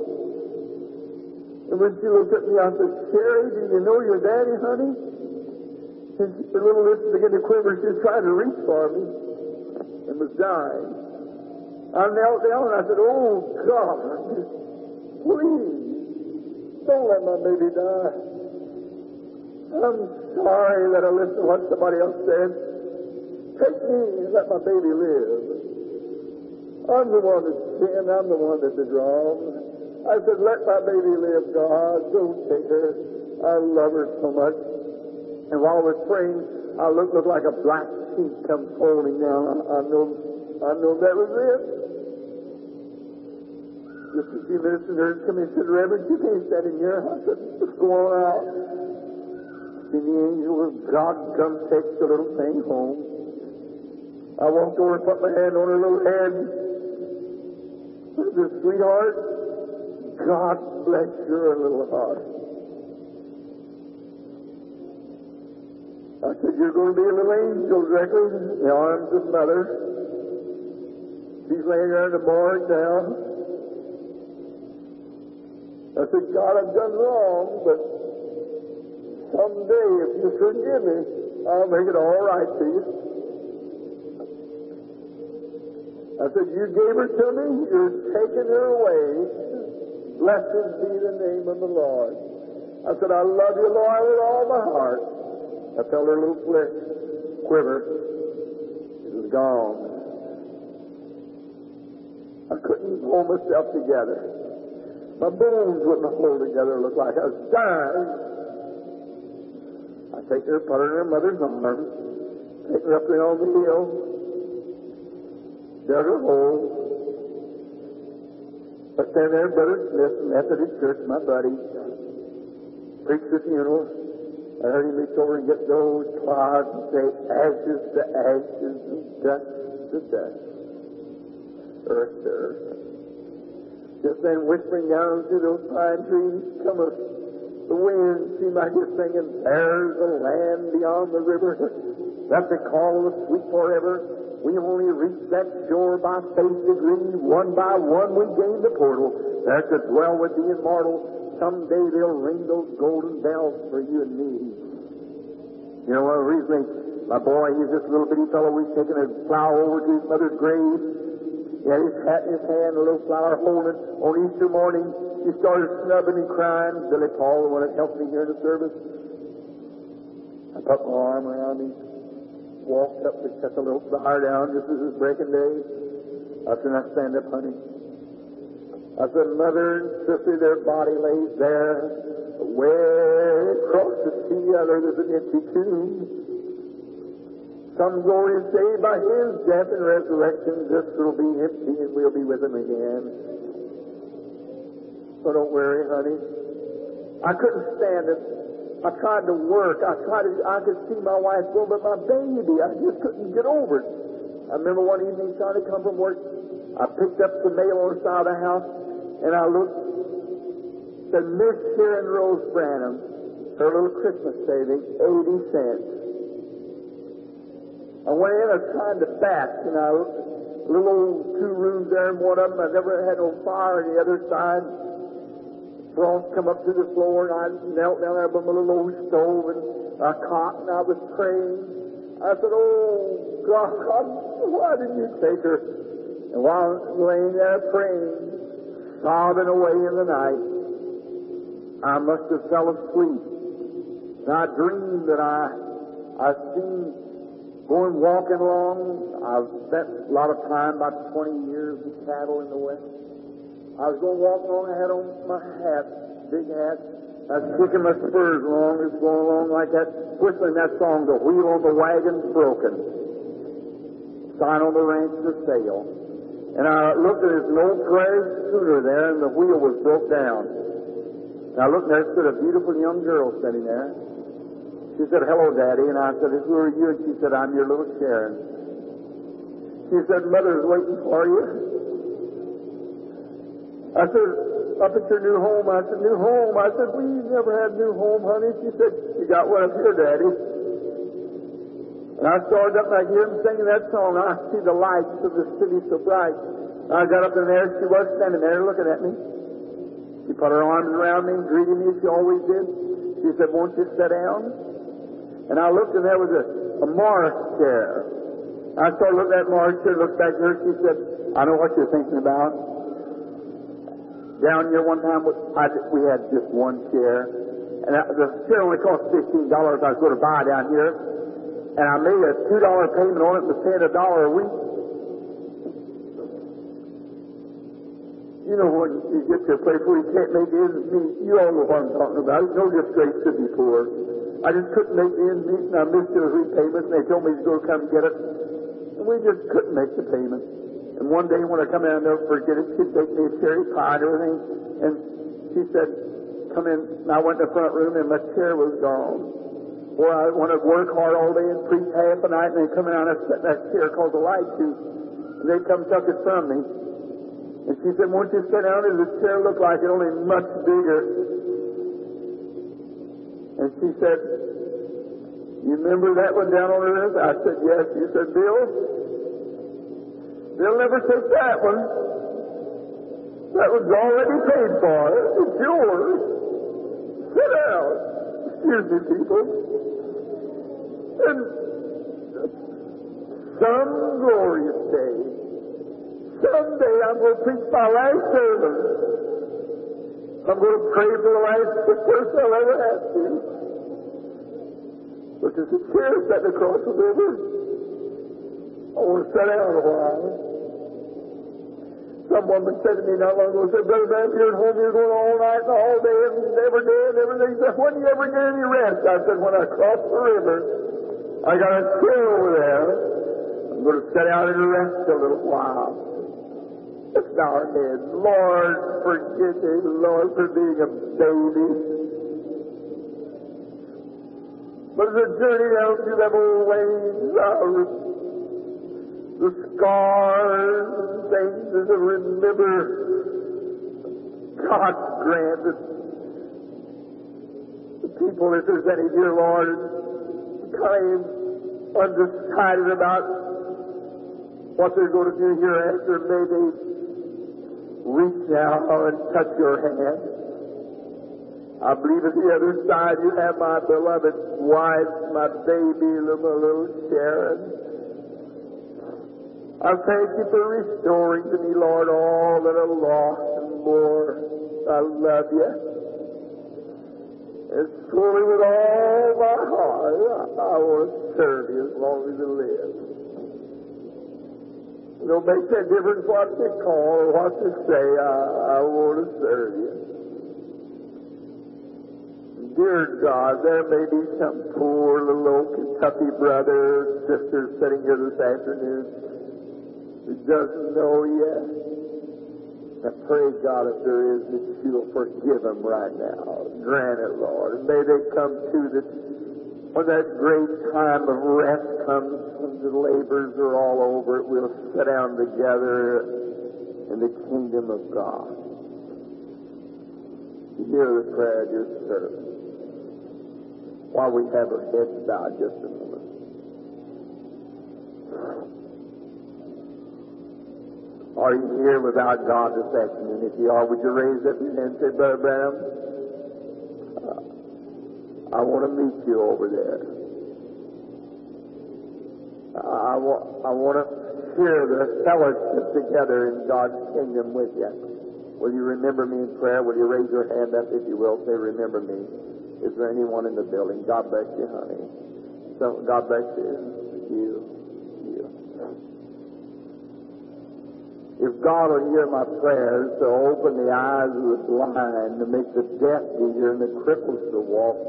And when she looked at me, I said, Sherry, do you know your daddy, honey? And her little lips began to quiver. She was trying to reach for me and was dying. I knelt down and I said, oh, God, please, don't let my baby die. I'm sorry that I listened to what somebody else said. Take me and let my baby live. I'm the one that's sinned. I'm the one that's wrong. I said, let my baby live, God. Don't take her. I love her so much. And while I was praying, I looked, looked like a black sheep come folding down. I, I know I know that was it. Just a few minutes, and nurse come in and said, Reverend, you can't stand in here. I said, let's go on out. And the angel of God come take the little thing home. I walked over and put my hand on her little head. I said, sweetheart, God bless your little heart. I said, you're going to be a little angel directly in the arms of Mother. She's laying there in the morgue now. I said, God, I've done wrong, but someday, if you forgive me, I'll make it all right to you. I said, you gave her to me, you're taking her away. Blessed be the name of the Lord. I said, I love you, Lord, with all my heart. I felt her little flesh quiver. It was gone. I couldn't hold myself together. My bones wouldn't hold together. It looked like I was dying. I take her, put her in her mother's arms, take her up there on the hill, dug her hole. I stand there, Brother Smith, Methodist Church, my buddy, preached the funeral. I heard him reach over and get those clods and say, ashes to ashes and dust to dust, earth to earth. Just then, whispering down through those pine trees, come a, the wind seemed like it's singing, there's the land beyond the river. That's the call of the sweet forever. We only reach that shore by faith degree. One by one we gain the portal. There to dwell with the immortal. Someday they'll ring those golden bells for you and me. You know, well, recently, my boy, he's this little bitty fellow, we've taken a flower over to his mother's grave. He had his hat in his hand, a little flower holding. On Easter morning, he started snubbing and crying. Billy Paul, the one that helped me here in the service. I put my arm around him, walked up to set the little flower down just as it was breaking day. I said, now stand up, honey. I said, Mother and sister, their body lays there. Way across the sea, other there's an empty tomb. Some glorious day by His death and resurrection, this will be empty and we'll be with Him again. So don't worry, honey. I couldn't stand it. I tried to work. I tried to, I could see my wife go, but my baby, I just couldn't get over it. I remember one evening trying to come from work. I picked up the mail on the side of the house, and I looked. Said Miss Sharon Rose Branham, her little Christmas savings, eighty cents. I went in, I was trying to batch, and I little old two rooms there, and one of them I never had no fire on the other side. Frost come up to the floor, and I knelt down there by my little old stove and a cot, and I was praying. I said, "Oh God, why didn't you take her?" And while I was laying there praying, sobbing away in the night, I must have fell asleep. And I dreamed that I I seen going walking along. I've spent a lot of time, about twenty years with cattle in the West. I was going walking along, I had on my hat, big hat. I was kicking my spurs along, just going along like that, whistling that song, "The Wheel on the Wagon's Broken." Sign on the ranch for sale. And I looked at this old prairie schooner there, and the wheel was broke down. And I looked there, stood a beautiful young girl sitting there. She said, "Hello, Daddy." And I said, "Who are you?" And she said, "I'm your little Sharon." She said, "Mother's waiting for you." I said, "Up at your new home." I said, "New home?" I said, "We never had a new home, honey." She said, "You got one up here, Daddy." And I started up and I hear him singing that song. I see the lights of the city so bright. And I got up in there, she was standing there looking at me. She put her arms around me and greeted me as she always did. She said, "Won't you sit down?" And I looked and there was a, a Morris chair. I started looking at that Morris chair, looked back at her, she said, "I know what you're thinking about. Down here one time, I, we had just one chair. And I, the chair only cost fifteen dollars I was going to buy down here. And I made a two dollar payment on it and was paying a dollar a week." You know, when you get to a place where you can't make ends meet, you all know what I'm talking about. It's no disgrace to be poor. I just couldn't make ends meet, and I missed the repayments, and they told me to go come get it. And we just couldn't make the payment. And one day when I come in, I'll never forget it, she'd make me a cherry pie and everything. And she said, "Come in." And I went to the front room, and my chair was gone. Or I want to work hard all day and preach half a night, and they come out and I sit in that chair called the light tube. And they come tuck it from me. And she said, "Won't you sit down?" And the chair looked like it, only much bigger. And she said, "You remember that one down on the earth?" I said, "Yes." She said, "Bill, they'll never take that one. That one's already paid for. It's yours. Sit down." Excuse me, people. And some glorious day, someday I'm going to preach my last sermon. I'm going to pray for the last person I'll ever have to. But there's a chair sitting across the river. I want to sit down a while. Some woman said to me not long ago, said, "Brother Branham, you're at home, you're going all night and all day and every day and everything." She said, "When do you ever get any rest?" I said, "When I cross the river, I got a chair over there. I'm going to sit down and rest a little while." Let's bow our heads. Lord, forgive me, Lord, for being a baby. But as a journey down through them old lanes, I the scars and things as I remember, God grant that the people, if there's any, dear Lord, kind of undecided about what they're going to do hereafter, may they reach out and touch your hand. I believe at the other side you have my beloved wife, my baby, little, little Sharon. I thank you for restoring to me, Lord, all that are lost and more. I love you. And truly with all my heart, I, I want to serve you as long as I live. It don't make that difference what they call or what they say. I, I want to serve you. Dear God, there may be some poor little old Kentucky brother or sister sitting here this afternoon who doesn't know yet. I pray, God, if there is, that you'll forgive them right now. Grant it, Lord. And may they come to that when that great time of rest comes and the labors are all over, we'll sit down together in the kingdom of God. You hear the prayer of your servant. While we have our heads bowed just a moment. Are you here without God this afternoon? If you are, would you raise up your hand and say, Brother Branham, uh, I want to meet you over there. I, wa- I want to share the fellowship together in God's kingdom with you. Will you remember me in prayer? Will you raise your hand up if you will? Say, remember me. Is there anyone in the building? God bless you, honey. So, God bless you. You. You. If God will hear my prayers to open the eyes of the blind, to make the deaf to hear and the cripples to walk,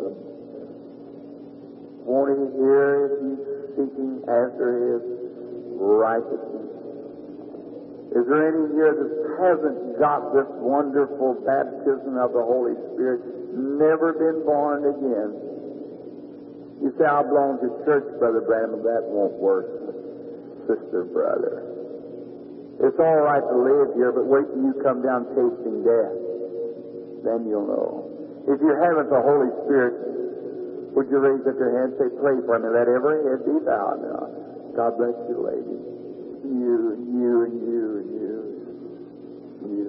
won't He hear if He's seeking after His righteousness? Is there any here that hasn't got this wonderful baptism of the Holy Spirit, never been born again? You say, I belong to church, Brother Branham. That won't work, sister, brother. It's all right to live here, but wait till you come down tasting death. Then you'll know. If you haven't the Holy Spirit, would you raise up your hand and say, pray for me? Let every head be bowed now. God bless you, lady. You, you, you, you, you.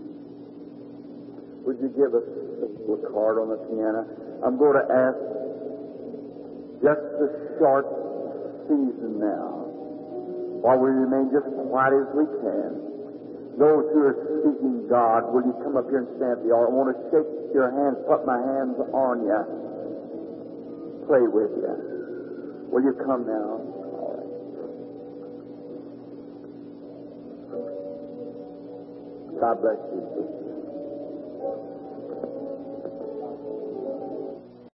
Would you give us a little card on the piano? I'm going to ask just a short season now, while we remain just quiet as we can. Those who are seeking God, will you come up here and stand at the altar? I want to shake your hands, put my hands on you, pray with you. Will you come now? God bless you.